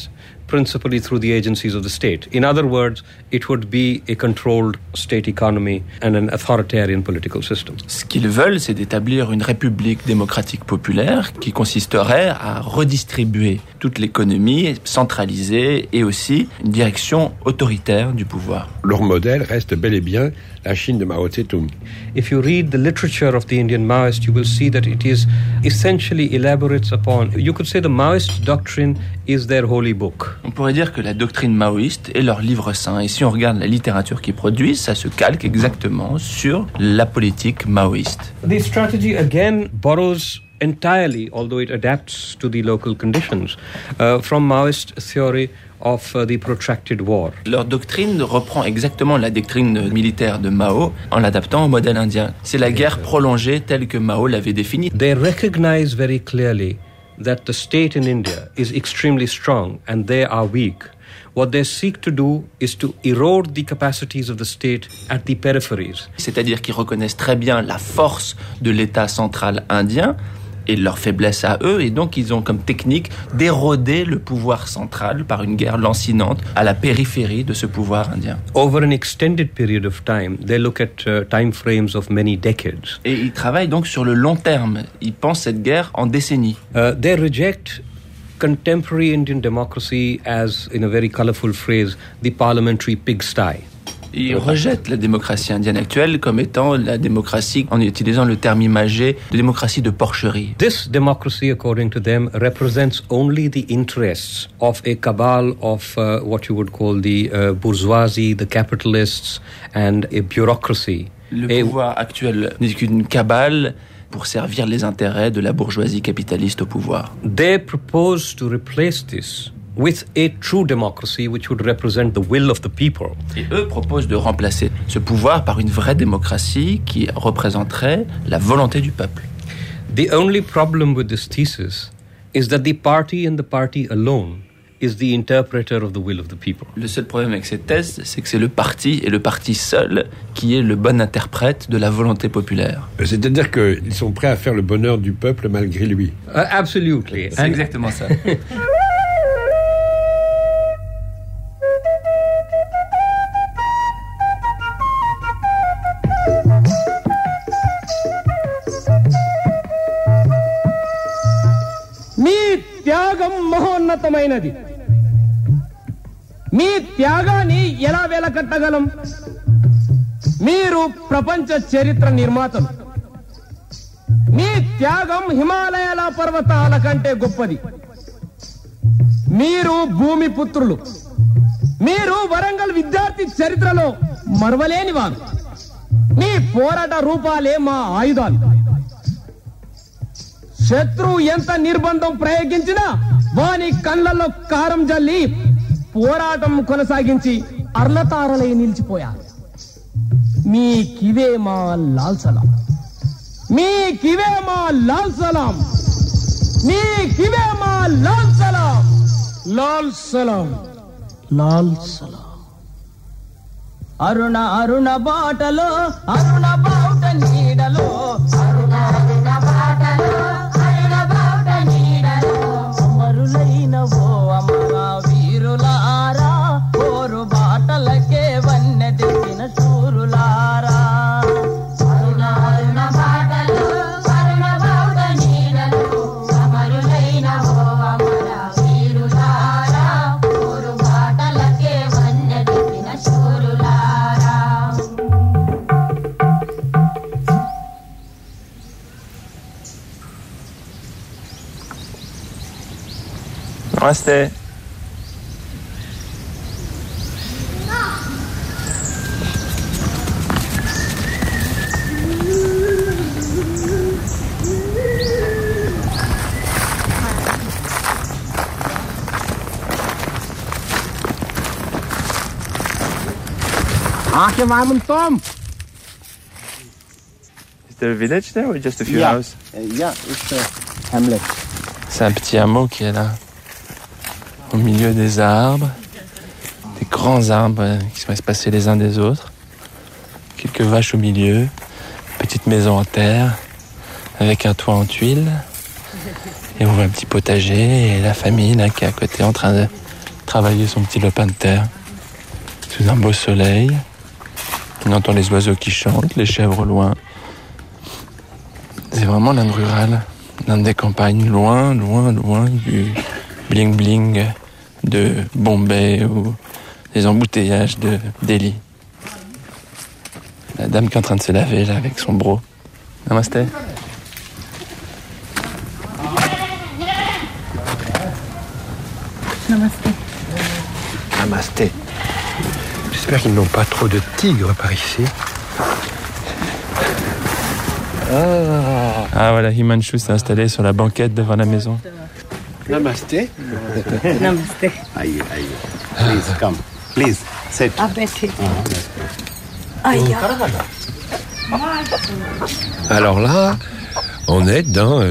principally through the agencies of the state. In other words, it would be a controlled state economy and an authoritarian political system. Ce qu'ils veulent, c'est d'établir une république démocratique populaire qui consisterait à redistribuer toute l'économie, centralisée et aussi une direction autoritaire du pouvoir. Leur modèle reste bel et bien la Chine de Mao Tse-tung. If you read the literature of the Indian Maoist, you will see that it is essentially elaborates upon, you could say the Maoist doctrine is their holy book. On pourrait dire que la doctrine maoïste est leur livre saint. Et si on regarde la littérature qu'ils produisent, ça se calque exactement sur la politique maoïste. The strategy again borrows entirely, although it adapts to the local conditions, from Maoist theory of the protracted war. Leur doctrine reprend exactement la doctrine militaire de Mao en l'adaptant au modèle indien. C'est la guerre prolongée telle que Mao l'avait définie. They recognize very clearly that the state in India is extremely strong and they are weak. What they seek to do is to erode the capacities of the state at the peripheries. C'est-à-dire qu'ils reconnaissent très bien la force de l'État central indien et leur faiblesse à eux, et donc ils ont comme technique d'éroder le pouvoir central par une guerre lancinante à la périphérie de ce pouvoir indien. Over an extended period of time, they look at time frames of many decades. Et ils travaillent donc sur le long terme. Ils pensent cette guerre en décennies. They reject contemporary Indian democracy as, in a very colorful phrase, the parliamentary pigsty. Ils rejettent la démocratie indienne actuelle comme étant la démocratie, en utilisant le terme imagé, de démocratie de porcherie. This democracy, according to them, represents only the interests of a cabal of what you would call the bourgeoisie, the capitalists, and a bureaucracy. Le pouvoir actuel n'est qu'une cabale pour servir les intérêts de la bourgeoisie capitaliste au pouvoir. They propose to replace this with a true democracy which would represent the will of the people. Et eux proposent de remplacer ce pouvoir par une vraie démocratie qui représenterait la volonté du peuple. The only problem with this thesis is that the party and the party alone is the interpreter of the will of the people. Le seul problème avec cette thèse, c'est que c'est le parti et le parti seul qui est le bon interprète de la volonté populaire. C'est-à-dire qu'ils sont prêts à faire le bonheur du peuple malgré lui. Absolutely. C'est exactement ça. త్యాగం మహోన్నతమైనది. మీ త్యాగాన్ని ఎలా వెలకట్టగలం? మీరు ప్రపంచ చరిత్ర నిర్మాతలు. మీ త్యాగం హిమాలయాల పర్వతాల కంటే గొప్పది. మీరు భూమి పుత్రులు. మీరు వరంగల్ విద్యార్థి చరిత్రలో మరవలేని వారు. మీ పోరాట రూపాలే మా ఆయుధాలు. శత్రువు ఎంత నిర్బంధం ప్రయోగించినా వాని కళ్ళల్లో కారం జల్లి పోరాటం కొనసాగించి అర్లతారలై నిలిచిపోయారు. మీకివే మా లాల్ సలాం. మీకివే మా లాల్ సలాం. మీకివే మా లాల్ సలాం. లాల్ సలాం. లాల్ సలాం. అరుణ అరుణ బాటలో అరుణ బాట నీడలో అరుణ అరుణ బాటలో అరుణ బాట నీడలో అమరులైన ఓ అమర వీరులారా ఓరు బాటలకే వన్నె తెచ్చిన శూరులారా అరుణ అరుణ బాటలో అరుణ బాట నీడలో అమరులైన ఓ అమర వీరులారా ఓరు బాటలకే వన్నె తెచ్చిన శూరులారా. Namaste. Is there a village there or just a few houses? Yeah, it's a hamlet. C'est un petit hameau qui est là, au milieu des arbres, des grands arbres qui sont espacés les uns des autres, quelques vaches au milieu, petite maison en terre, avec un toit en tuiles, et on voit un petit potager et la famille là qui est à côté en train de travailler son petit lopin de terre sous un beau soleil. On entend les oiseaux qui chantent, les chèvres au loin. C'est vraiment l'Inde rurale, l'Inde des campagnes, loin, loin, loin du bling-bling de Bombay ou des embouteillages de Delhi. La dame qui est en train de se laver là avec son bro. Namasté. Namasté. Namasté. J'espère qu'ils n'ont pas trop de tigres par ici. Ah voilà, Himanshu s'est installé sur la banquette devant la maison. Namasté. Namasté. Aïe. Please, come. Please, sit. Alors là, on est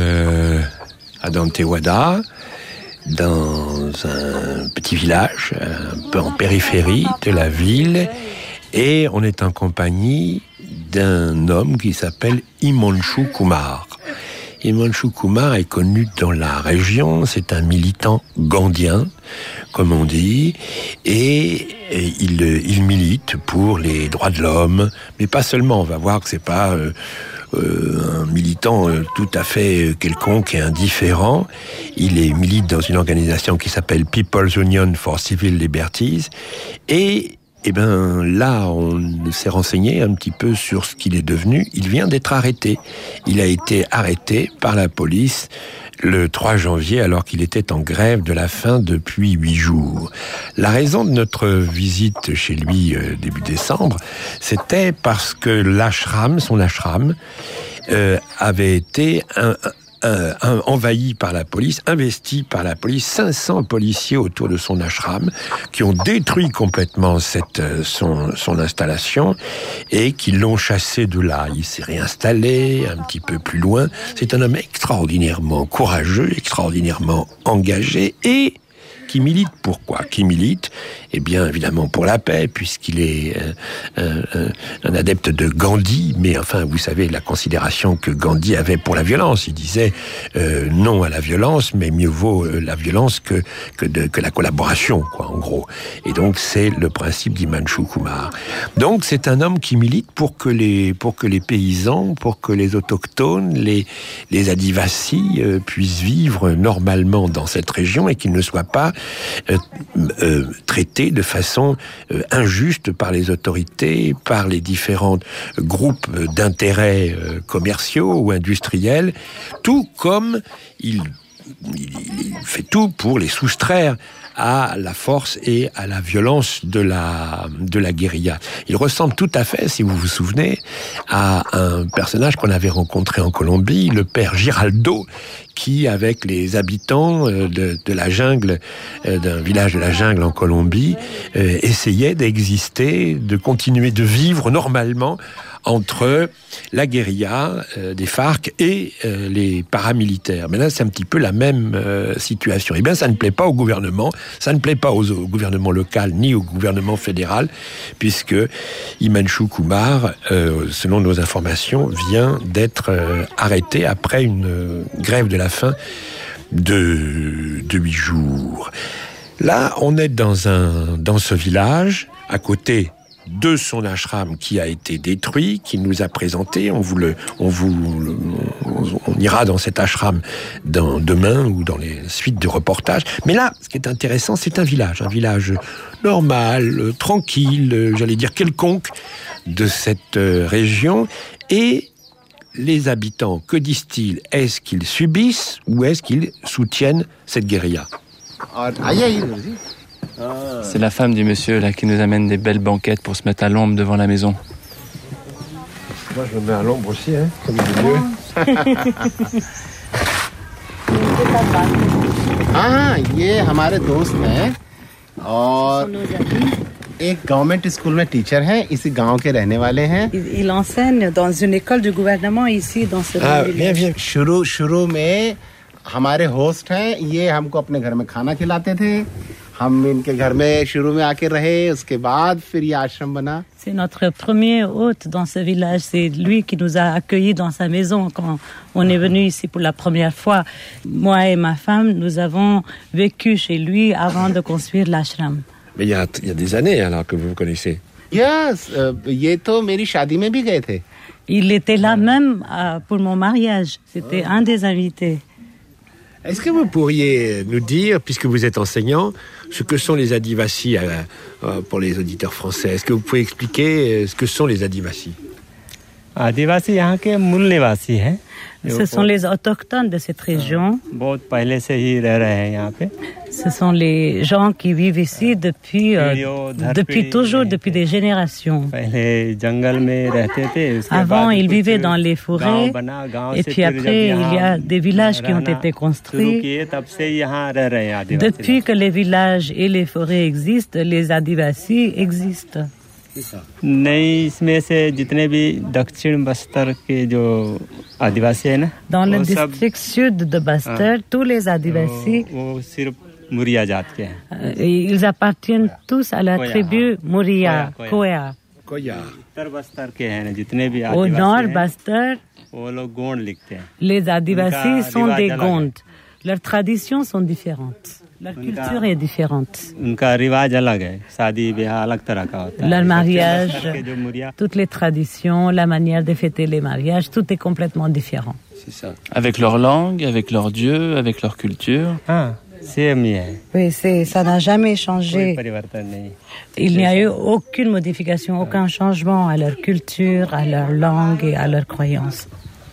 à Dantewada, dans un petit village, un peu en périphérie de la ville, et on est en compagnie d'un homme qui s'appelle Himanshu Kumar. Himanshu Kumar est connu dans la région, c'est un militant gandhien, comme on dit, et il milite pour les droits de l'homme, mais pas seulement. On va voir que c'est pas un militant tout à fait quelconque et indifférent. Il milite dans une organisation qui s'appelle People's Union for Civil Liberties, et là, on s'est renseigné un petit peu sur ce qu'il est devenu. Il vient d'être arrêté. Il a été arrêté par la police le 3 janvier, alors qu'il était en grève de la faim depuis 8 jours. La raison de notre visite chez lui début décembre, c'était parce que son ashram, avait été envahi par la police, investi par la police, 500 policiers autour de son ashram qui ont détruit complètement son installation et qui l'ont chassé de là. Il s'est réinstallé un petit peu plus loin. C'est un homme extraordinairement courageux, extraordinairement engagé et qui milite pourquoi ? Qui milite, évidemment pour la paix, puisqu'il est un adepte de Gandhi, mais enfin, vous savez, la considération que Gandhi avait pour la violence. Il disait non à la violence, mais mieux vaut la violence que la collaboration, quoi, en gros. Et donc, c'est le principe d'Himanshu Kumar. Donc, c'est un homme qui milite pour que les paysans, pour que les autochtones, les Adivasi puissent vivre normalement dans cette région et qu'ils ne soient pas traités de façon injuste par les autorités, par les différents groupes d'intérêts commerciaux ou industriels, tout comme il fait tout pour les soustraire à la force et à la violence de la guérilla. Il ressemble tout à fait, si vous vous souvenez, à un personnage qu'on avait rencontré en Colombie, le père Giraldo, qui, avec les habitants de la jungle, d'un village de la jungle en Colombie, essayait d'exister, de continuer de vivre normalement entre la guérilla des FARC et les paramilitaires. Mais là, c'est un petit peu la même situation. Eh bien, ça ne plaît pas au gouvernement, ça ne plaît pas au gouvernement local ni au gouvernement fédéral, puisque Himanshu Kumar, selon nos informations, vient d'être arrêté après une grève de la faim de 8 jours. Là, on est dans ce village, à côté de son ashram qui a été détruit, qu'il nous a présenté. On ira dans cet ashram demain ou dans les suites de reportages. Mais là, ce qui est intéressant, c'est un village normal, tranquille, j'allais dire quelconque de cette région. Et les habitants, que disent-ils ? Est-ce qu'ils subissent ou est-ce qu'ils soutiennent cette guérilla ? C'est la femme du monsieur là qui nous amène des belles banquettes pour se mettre à l'ombre devant la maison. Moi je me mets à l'ombre aussi, comme il est mieux. हाँ ये हमारे दोस्त हैं और एक government school में टीचर हैं, इसी गांव के रहने वाले हैं. Il enseigne dans une école du gouvernement ici dans ce village. शुरू में हमारे होस्ट हैं, ये हमको अपने घर में खाना खिलाते थे. हम इनके घर में शुरू में आके रहे, उसके बाद फिर ये आश्रम बना. C'est notre premier hôte dans ce village. C'est lui qui nous a accueillis dans sa maison quand on est venu ici pour la première fois. Moi et ma femme, nous avons vécu chez lui avant de construire l'ashram. Mais il y a des années alors que vous vous connaissez. Yes, ये तो मेरी शादी में भी गए थे. Il était là même pour mon mariage. C'était un des invités. Est-ce que vous pourriez nous dire, puisque vous êtes enseignant, ce que sont les Adivasi pour les auditeurs français? Est-ce que vous pouvez expliquer ce que sont les Adivasi? आदिवासी यहाँ के मूल निवासी हैं. Ce sont les autochtones de cette région. बहुत पहले से ही रह रहे हैं यहाँ पे. Ce sont les gens qui vivent ici depuis toujours, depuis des générations. पहले जंगल में रहते थे. Avant, ils vivaient dans les forêts. Et puis après, il y a des villages qui ont été construits. Depuis que les villages et les forêts existent, les Adivasi existent. नहीं, इसमें से जितने भी दक्षिण बस्तर के जो आदिवासी है ना, dans le district sud de Bastar, tous les Adivasi, वो सिर्फ मुरिया जात के हैं. Ils appartiennent tous à la tribu Muria, Koya. उत्तर बस्तर के हैं जितने भी Au nord Bastar, वो लोग गोंड लिखते हैं. Les Adivasi sont des Gonds. Leurs traditions sont différentes. Leur culture est différente. उनका रिवाज अलग है. शादी ब्याह अलग तरह का होता है. Leur mariage, toutes les traditions, la manière de fêter les mariages, tout est complètement différent. C'est ça. Avec leur langue, avec leur dieu, avec leur culture. Oui, ça n'a jamais changé. Il n'y a eu aucune modification, aucun changement à leur culture, à leur langue et à leurs croyances.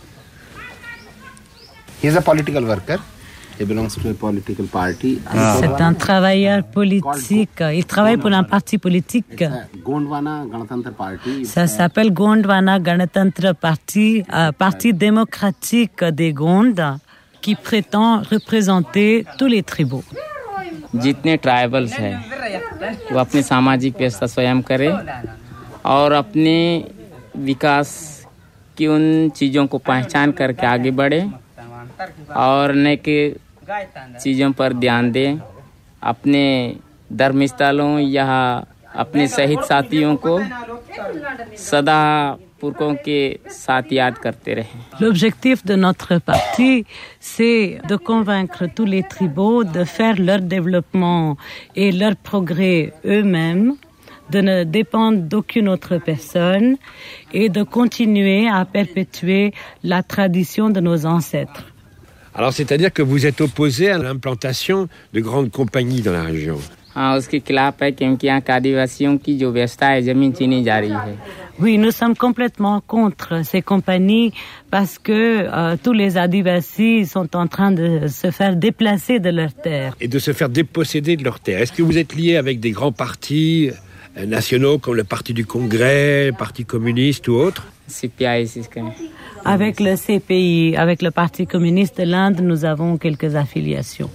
He is a political worker. He belongs to a political party. C'est un travailleur politique. Il travaille pour un parti politique. Gondwana Ganatantra Party. Ça s'appelle Gondwana Ganatantra Party, parti démocratique des Gonds, qui prétend représenter tous les tribaux. जितने tribals हैं वो अपनी सामाजिक व्यवस्था स्वयं करें और अपने विकास की उन चीज़ों को पहचान करके आगे बढ़े और नए के चीज़ों पर ध्यान दें. अपने धर्मस्थलों या अपने शहीद साथियों को सदा पुरखों के साथ याद करते रहें. L'objectif de notre parti, c'est de convaincre tous les tribaux de faire leur développement et leur progrès eux-mêmes, de ne dépendre d'aucune autre personne et de continuer à perpétuer la tradition de nos ancêtres. Alors, c'est-à-dire que vous êtes opposé à l'implantation de grandes compagnies dans la région? हाँ, उसके खिलाफ है क्योंकि यहाँ के आदिवासियों की जो व्यवस्था है जमीन छीनी जा रही है. Oui, nous sommes complètement contre ces compagnies parce que tous les Adivasis sont en train de se faire déplacer de leurs terres. Et de se faire déposséder de leurs terres. Est-ce que vous êtes lié avec des grands partis nationaux comme le Parti du Congrès, le Parti communiste ou autre? Avec le CPI, avec le Parti communiste de l'Inde, nous avons quelques affiliations.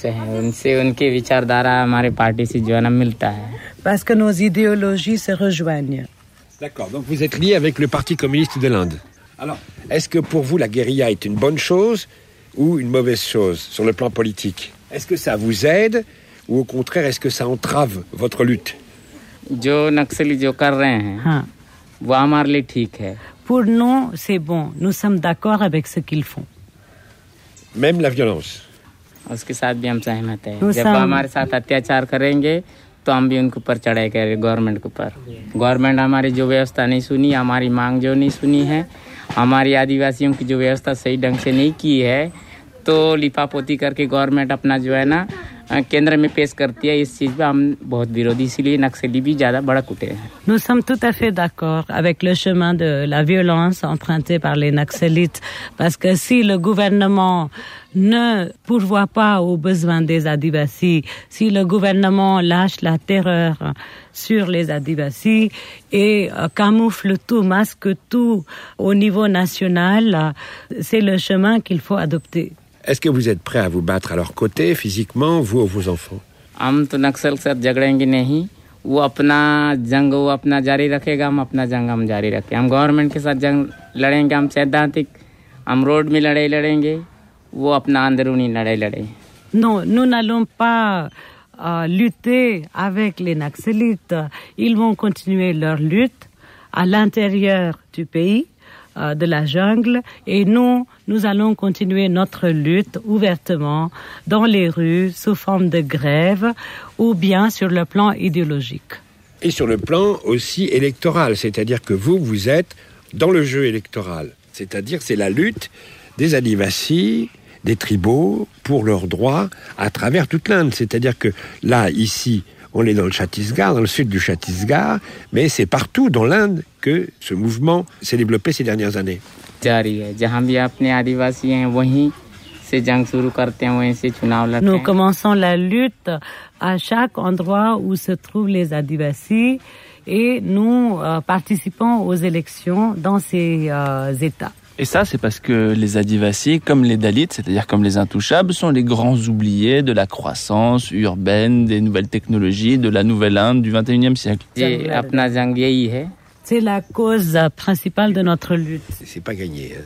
Parce que nos idéologies se rejoignent. D'accord, donc vous êtes lié avec le Parti communiste de l'Inde. Alors, est-ce que pour vous la guérilla est une bonne chose ou une mauvaise chose sur le plan politique? Est-ce que ça vous aide ou au contraire est-ce que ça entrave votre lutte? जो नक्सली जो कर रहे हैं वो हमारे लिए ठीक है. Pour nous, c'est bon. Nous sommes d'accord avec ce qu'ils font. Même la violence. उसके साथ भी हम सहमत हैं. जब हमारे साथ अत्याचार करेंगे तो हम भी उनके ऊपर चढ़ाई करेंगे गवर्नमेंट के ऊपर. गवर्नमेंट हमारी जो व्यवस्था नहीं सुनी, हमारी मांग जो नहीं सुनी है, हमारी आदिवासियों की जो व्यवस्था सही ढंग से नहीं की है, तो लिपापोती करके गवर्नमेंट अपना जो है ना केंद्र में पेश करती है. इस चीज पे हम बहुत विरोधी, इसीलिए नक्सली भी ज्यादा भड़क उठे हैं. Nous sommes tout à fait d'accord avec le chemin de la violence emprunté par les Naxalites, parce que si le gouvernement ne pourvoit pas aux besoins des Adivasis, si le gouvernement lâche la terreur sur les Adivasis et camoufle tout, masque tout au niveau national, c'est le chemin qu'il faut adopter. Est-ce que vous êtes prêt à vous battre à leur côté, physiquement, vous ou vos enfants? हम तो नक्सल के साथ झगड़ेंगे नहीं. वो अपना जंग वो अपना जारी रखेगा, हम अपना जंग हम जारी रखें. हम गवर्नमेंट के साथ जंग लड़ेंगे, हम सैद्धांतिक, हम रोड में लड़ाई लड़ेंगे, वो अपना अंदरूनी लड़ाई लड़ेंगे. Non, nous n'allons pas lutter avec les Naxalites. Ils vont continuer leur lutte à l'intérieur du pays, de la jungle, et nous allons continuer notre lutte ouvertement dans les rues sous forme de grève ou bien sur le plan idéologique. Et sur le plan aussi électoral, c'est-à-dire que vous êtes dans le jeu électoral. C'est-à-dire c'est la lutte des Adivasis, des tribaux, pour leurs droits à travers toute l'Inde. C'est-à-dire que là, ici, on est dans le Chhattisgarh, dans le sud du Chhattisgarh, mais c'est partout dans l'Inde que ce mouvement s'est développé ces dernières années. Nous commençons la lutte à chaque endroit où se trouvent les Adivasis et nous participons aux élections dans ces États. Et ça, c'est parce que les Adivasis, comme les Dalits, c'est-à-dire comme les intouchables, sont les grands oubliés de la croissance urbaine, des nouvelles technologies, de la nouvelle Inde du XXIe siècle. C'est la cause principale de notre lutte. C'est pas gagné.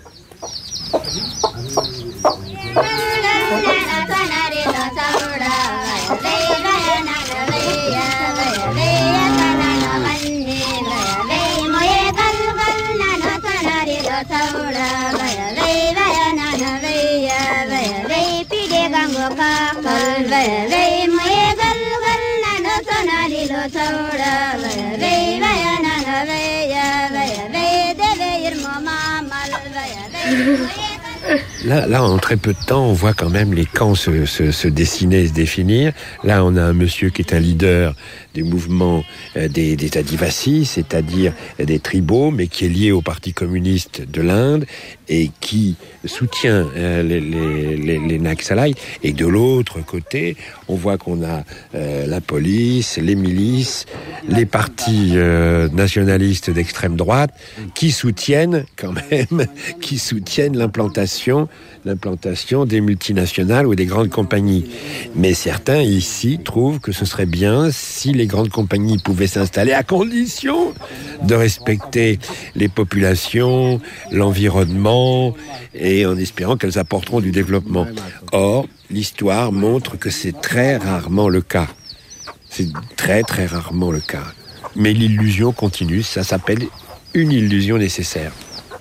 Là, en très peu de temps, on voit quand même les camps se dessiner, se définir. Là, on a un monsieur qui est un leader du mouvement des Adivasis, c'est-à-dire des tribaux, mais qui est lié au Parti communiste de l'Inde et qui soutient les Naxalites. Et de l'autre côté, on voit qu'on a la police, les milices, les partis nationalistes d'extrême droite qui soutiennent quand même, l'implantation des multinationales ou des grandes compagnies. Mais certains ici trouvent que ce serait bien si les grandes compagnies pouvaient s'installer à condition de respecter les populations, l'environnement, et en espérant qu'elles apporteront du développement. Or, l'histoire montre que c'est très rarement le cas. C'est très très rarement le cas. Mais l'illusion continue, ça s'appelle une illusion nécessaire.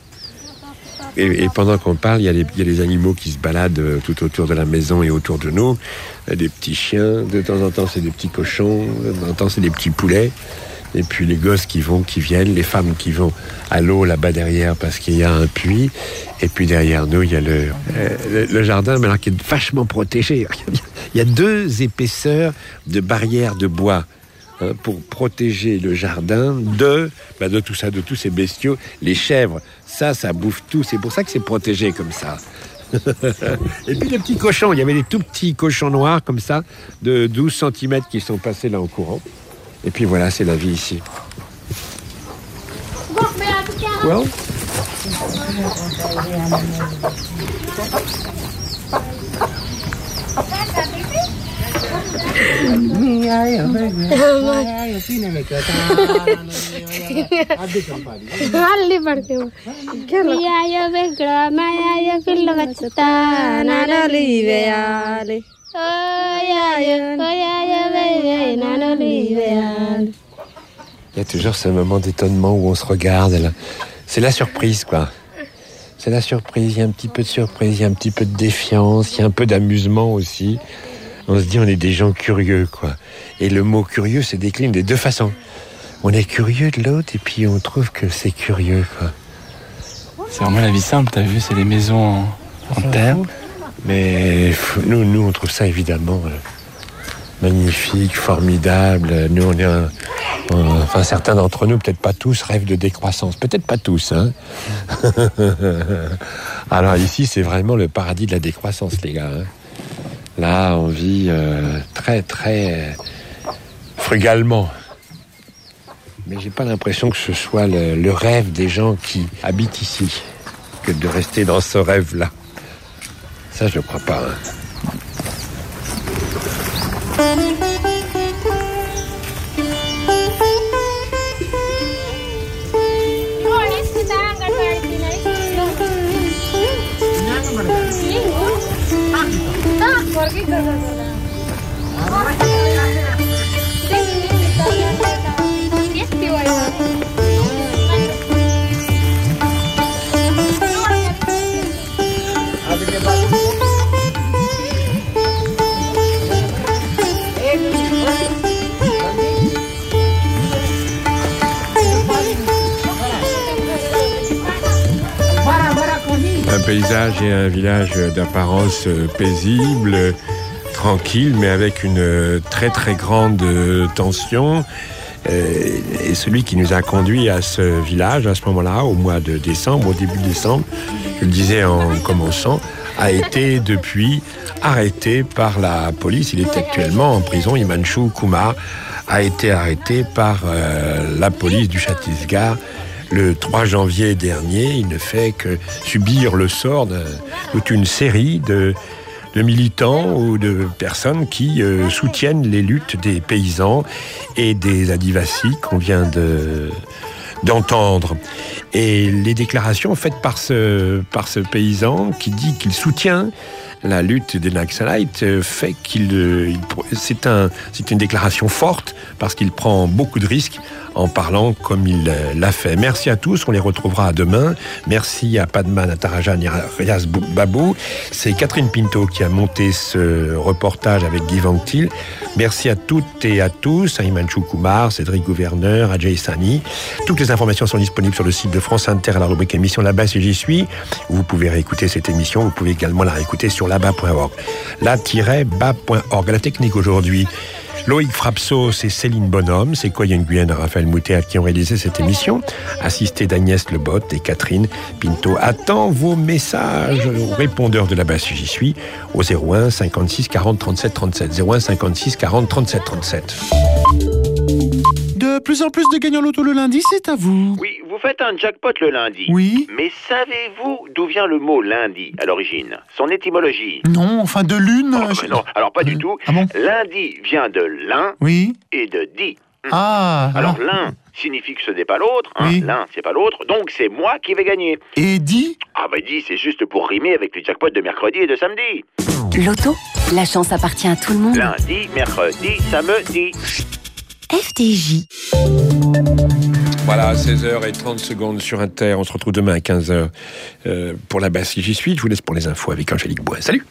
Et pendant qu'on parle, il y a les animaux qui se baladent tout autour de la maison et autour de nous. Des petits chiens, de temps en temps c'est des petits cochons, de temps en temps c'est des petits poulets. Et puis les gosses qui viennent, les femmes qui vont à l'eau là-bas derrière parce qu'il y a un puits. Et puis derrière nous, il y a le jardin, mais alors qui est vachement protégé. Il y a 2 épaisseurs de barrières de bois pour protéger le jardin de tout ça, de tous ces bestiaux. Les chèvres, ça bouffe tout. C'est pour ça que c'est protégé comme ça. Et puis les petits cochons, il y avait des tout petits cochons noirs comme ça, de 12 cm qui sont passés là en courant. Et puis voilà, c'est la vie ici. Well. Il y a toujours ce moment d'étonnement où on se regarde. Là. C'est la surprise, quoi. C'est la surprise. Il y a un petit peu de surprise, il y a un petit peu de défiance, il y a un peu d'amusement aussi. On se dit, on est des gens curieux, quoi. Et le mot curieux se décline de 2 façons. On est curieux de l'autre et puis on trouve que c'est curieux, quoi. C'est vraiment la vie simple, t'as vu, c'est les maisons en terre. Mais nous, on trouve ça évidemment magnifique, formidable. Nous, on est certains d'entre nous, peut-être pas tous, rêvent de décroissance. Peut-être pas tous, hein. Alors ici, c'est vraiment le paradis de la décroissance, les gars. Hein. Là, on vit très, très frugalement. Mais j'ai pas l'impression que ce soit le rêve des gens qui habitent ici, que de rester dans ce rêve-là. Ça, je ne crois pas. Hein. Un paysage et un village d'apparence paisible, tranquille, mais avec une très très grande tension. Et celui qui nous a conduit à ce village, à ce moment-là, au mois de décembre, au début décembre, je le disais en commençant, a été depuis arrêté par la police. Il est actuellement en prison. Himanshu Kumar a été arrêté par la police du Chhattisgarh le 3 janvier dernier. Il ne fait que subir le sort de toute une série de militants ou de personnes qui soutiennent les luttes des paysans et des Adivasis qu'on vient d'entendre. Et les déclarations faites par ce paysan qui dit qu'il soutient la lutte des Naxalites fait c'est une déclaration forte parce qu'il prend beaucoup de risques en parlant comme il l'a fait. Merci à tous, on les retrouvera demain. Merci à Padma Natarajan et Riaz Babou. C'est Catherine Pinto qui a monté ce reportage avec Guy Vanctil. Merci à toutes et à tous, à Himanshu Kumar, Cédric Gouverneur, Ajay Sani. Toutes les informations sont disponibles sur le site de France Inter à la rubrique émission Là-bas si j'y suis. Vous pouvez réécouter cette émission, vous pouvez également la réécouter sur là-bas.org. La-bas.org. La technique aujourd'hui, Loïc Frapsos et Céline Bonhomme, c'est Koyen Nguyen et Raphaël Moutet qui ont réalisé cette émission, assisté d'Agnès Lebot et Catherine Pinto. Attends vos messages au répondeur de Là-bas si j'y suis au 01 56 40 37 37. 01 56 40 37 37. De plus en plus de gagnants loto le lundi, c'est à vous. Oui, vous faites un jackpot le lundi. Oui. Mais savez-vous d'où vient le mot lundi à l'origine? Son étymologie? Non, enfin de lune. Non, alors pas du tout. Ah bon? Lundi vient de l'un et de dit. Ah. Alors l'un signifie que ce n'est pas l'autre. Oui. L'un, c'est pas l'autre. Donc c'est moi qui vais gagner. Et dit? Ah bah dit, c'est juste pour rimer avec les jackpots de mercredi et de samedi. Loto, la chance appartient à tout le monde. Lundi, mercredi, samedi. FDJ. Voilà, 16h30 sur Inter. On se retrouve demain à 15h pour Là-bas si j'y suis. Je vous laisse pour les infos avec Angélique Bois. Salut.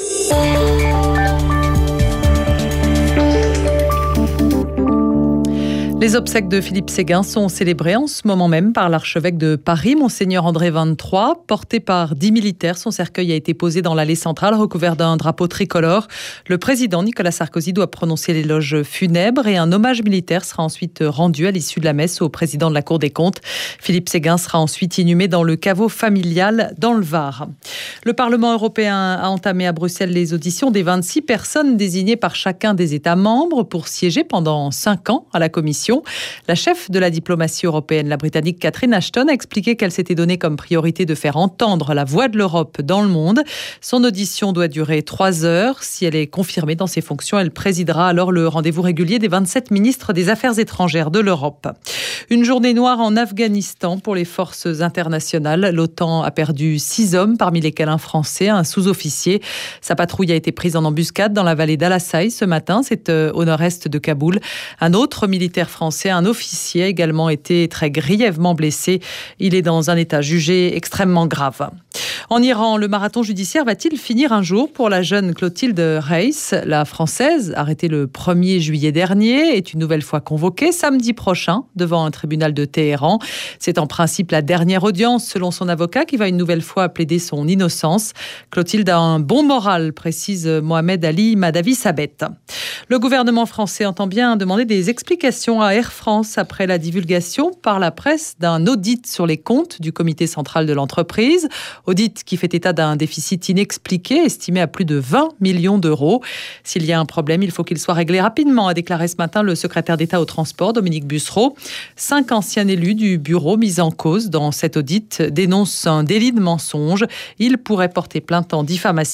Les obsèques de Philippe Séguin sont célébrées en ce moment même par l'archevêque de Paris, Monseigneur André XXIII. Porté par 10 militaires, son cercueil a été posé dans l'allée centrale, recouvert d'un drapeau tricolore. Le président Nicolas Sarkozy doit prononcer l'éloge funèbre et un hommage militaire sera ensuite rendu à l'issue de la messe au président de la Cour des comptes. Philippe Séguin sera ensuite inhumé dans le caveau familial dans le Var. Le Parlement européen a entamé à Bruxelles les auditions des 26 personnes désignées par chacun des États membres pour siéger pendant 5 ans à la Commission. La chef de la diplomatie européenne, la Britannique Catherine Ashton, a expliqué qu'elle s'était donnée comme priorité de faire entendre la voix de l'Europe dans le monde. Son audition doit durer 3 heures. Si elle est confirmée dans ses fonctions, elle présidera alors le rendez-vous régulier des 27 ministres des Affaires étrangères de l'Europe. Une journée noire en Afghanistan pour les forces internationales. L'OTAN a perdu 6 hommes, parmi lesquels un Français, un sous-officier. Sa patrouille a été prise en embuscade dans la vallée d'Al-Assaï ce matin. C'est au nord-est de Kaboul. Un autre militaire français, un officier, a également été très grièvement blessé. Il est dans un état jugé extrêmement grave. En Iran, le marathon judiciaire va-t-il finir un jour pour la jeune Clotilde Reiss? La Française, arrêtée le 1er juillet dernier, est une nouvelle fois convoquée samedi prochain devant un tribunal de Téhéran. C'est en principe la dernière audience selon son avocat qui va une nouvelle fois plaider son innocence. Clotilde a un bon moral, précise Mohamed Ali Madavi Sabet. Le gouvernement français entend bien demander des explications à Air France après la divulgation par la presse d'un audit sur les comptes du comité central de l'entreprise. Audit qui fait état d'un déficit inexpliqué, estimé à plus de 20 millions d'euros. S'il y a un problème, il faut qu'il soit réglé rapidement, a déclaré ce matin le secrétaire d'État au transport, Dominique Bussereau. 5 anciens élus du bureau mis en cause dans cet audit dénoncent un délit de mensonge. Ils pourraient porter plainte en diffamation.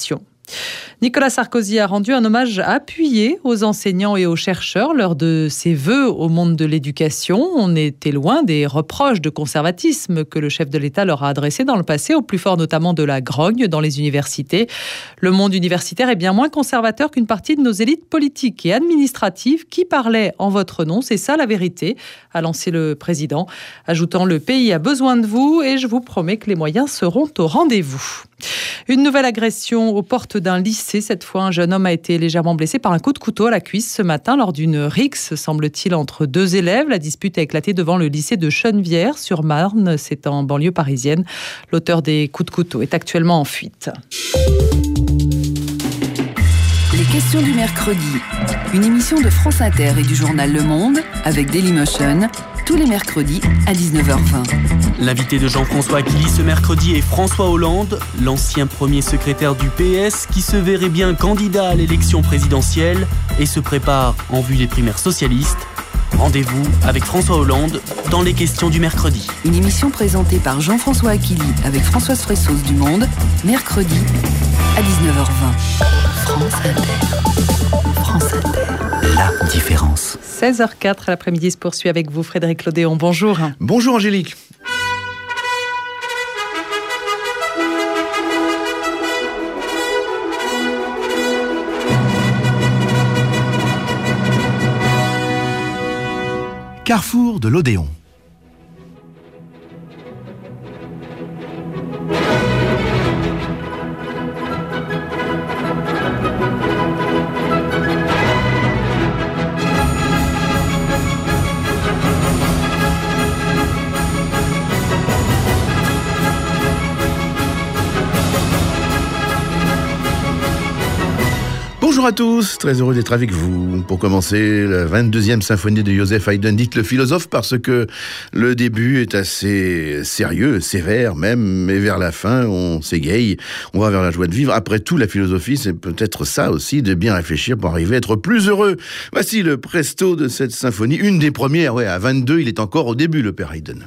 Nicolas Sarkozy a rendu un hommage appuyé aux enseignants et aux chercheurs lors de ses vœux au monde de l'éducation. On était loin des reproches de conservatisme que le chef de l'État leur a adressés dans le passé, au plus fort notamment de la grogne dans les universités. Le monde universitaire est bien moins conservateur qu'une partie de nos élites politiques et administratives qui parlaient en votre nom. C'est ça la vérité, a lancé le président, ajoutant « Le pays a besoin de vous et je vous promets que les moyens seront au rendez-vous ». Une nouvelle agression aux portes d'un lycée. Cette fois, un jeune homme a été légèrement blessé par un coup de couteau à la cuisse ce matin lors d'une rixe, semble-t-il, entre deux élèves. La dispute a éclaté devant le lycée de Chenevière-sur-Marne. C'est en banlieue parisienne. L'auteur des coups de couteau est actuellement en fuite. Les questions du mercredi. Une émission de France Inter et du journal Le Monde avec Dailymotion, tous les mercredis à 19h20. L'invité de Jean-François Aquili ce mercredi est François Hollande, l'ancien premier secrétaire du PS qui se verrait bien candidat à l'élection présidentielle et se prépare en vue des primaires socialistes. Rendez-vous avec François Hollande dans les questions du mercredi. Une émission présentée par Jean-François Aquili avec Françoise Fressos du Monde, mercredi à 19h20. France Inter. France Inter. La différence. 16h04, l'après-midi se poursuit avec vous, Frédéric Lodéon. Bonjour. Bonjour Angélique. Carrefour de l'Odéon. Bonjour à tous, très heureux d'être avec vous. Pour commencer, la 22e symphonie de Joseph Haydn, dite le philosophe, parce que le début est assez sérieux, sévère même, mais vers la fin, on s'égaye, on va vers la joie de vivre. Après tout, la philosophie, c'est peut-être ça aussi, de bien réfléchir pour arriver à être plus heureux. Voici le presto de cette symphonie, une des premières, à 22, il est encore au début, le père Haydn.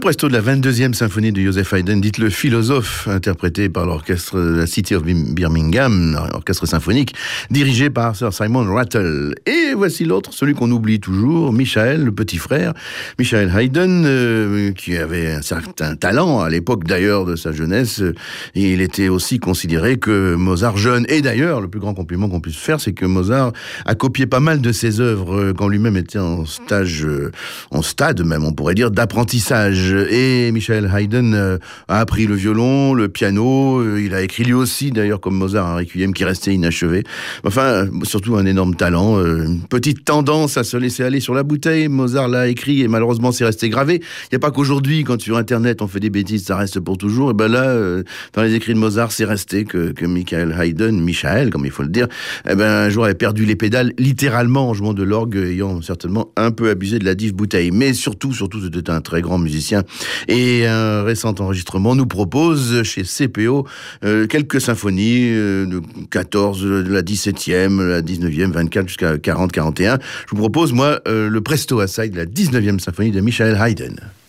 presto de la 22e symphonie de Joseph Haydn, dite le philosophe, interprété par l'orchestre de la City of Birmingham, orchestre symphonique, dirigé par Sir Simon Rattle. Et voici l'autre, celui qu'on oublie toujours, Michael, le petit frère, Michael Haydn, qui avait un certain talent à l'époque d'ailleurs de sa jeunesse. Il était aussi considéré que Mozart jeune, et d'ailleurs, le plus grand compliment qu'on puisse faire, c'est que Mozart a copié pas mal de ses œuvres quand lui-même était en stade même, on pourrait dire, d'apprentissage. Et Michael Haydn a appris le violon, le piano, il a écrit lui aussi, d'ailleurs, comme Mozart, un requiem qui restait inachevé. Enfin, surtout un énorme talent, une petite tendance à se laisser aller sur la bouteille. Mozart l'a écrit et malheureusement c'est resté gravé. Il n'y a pas qu'aujourd'hui, quand sur Internet on fait des bêtises, ça reste pour toujours. Et ben là, dans les écrits de Mozart, c'est resté que Michael Haydn, comme il faut le dire, un jour avait perdu les pédales, littéralement en jouant de l'orgue, ayant certainement un peu abusé de la dive bouteille. Mais surtout, c'était un très grand musicien. Et un récent enregistrement nous propose, chez CPO, quelques symphonies, de 14, de la 17e, la 19e, 24 jusqu'à 40, 41. Je vous propose, moi, le Presto Assai de la 19e symphonie de Michael Haydn.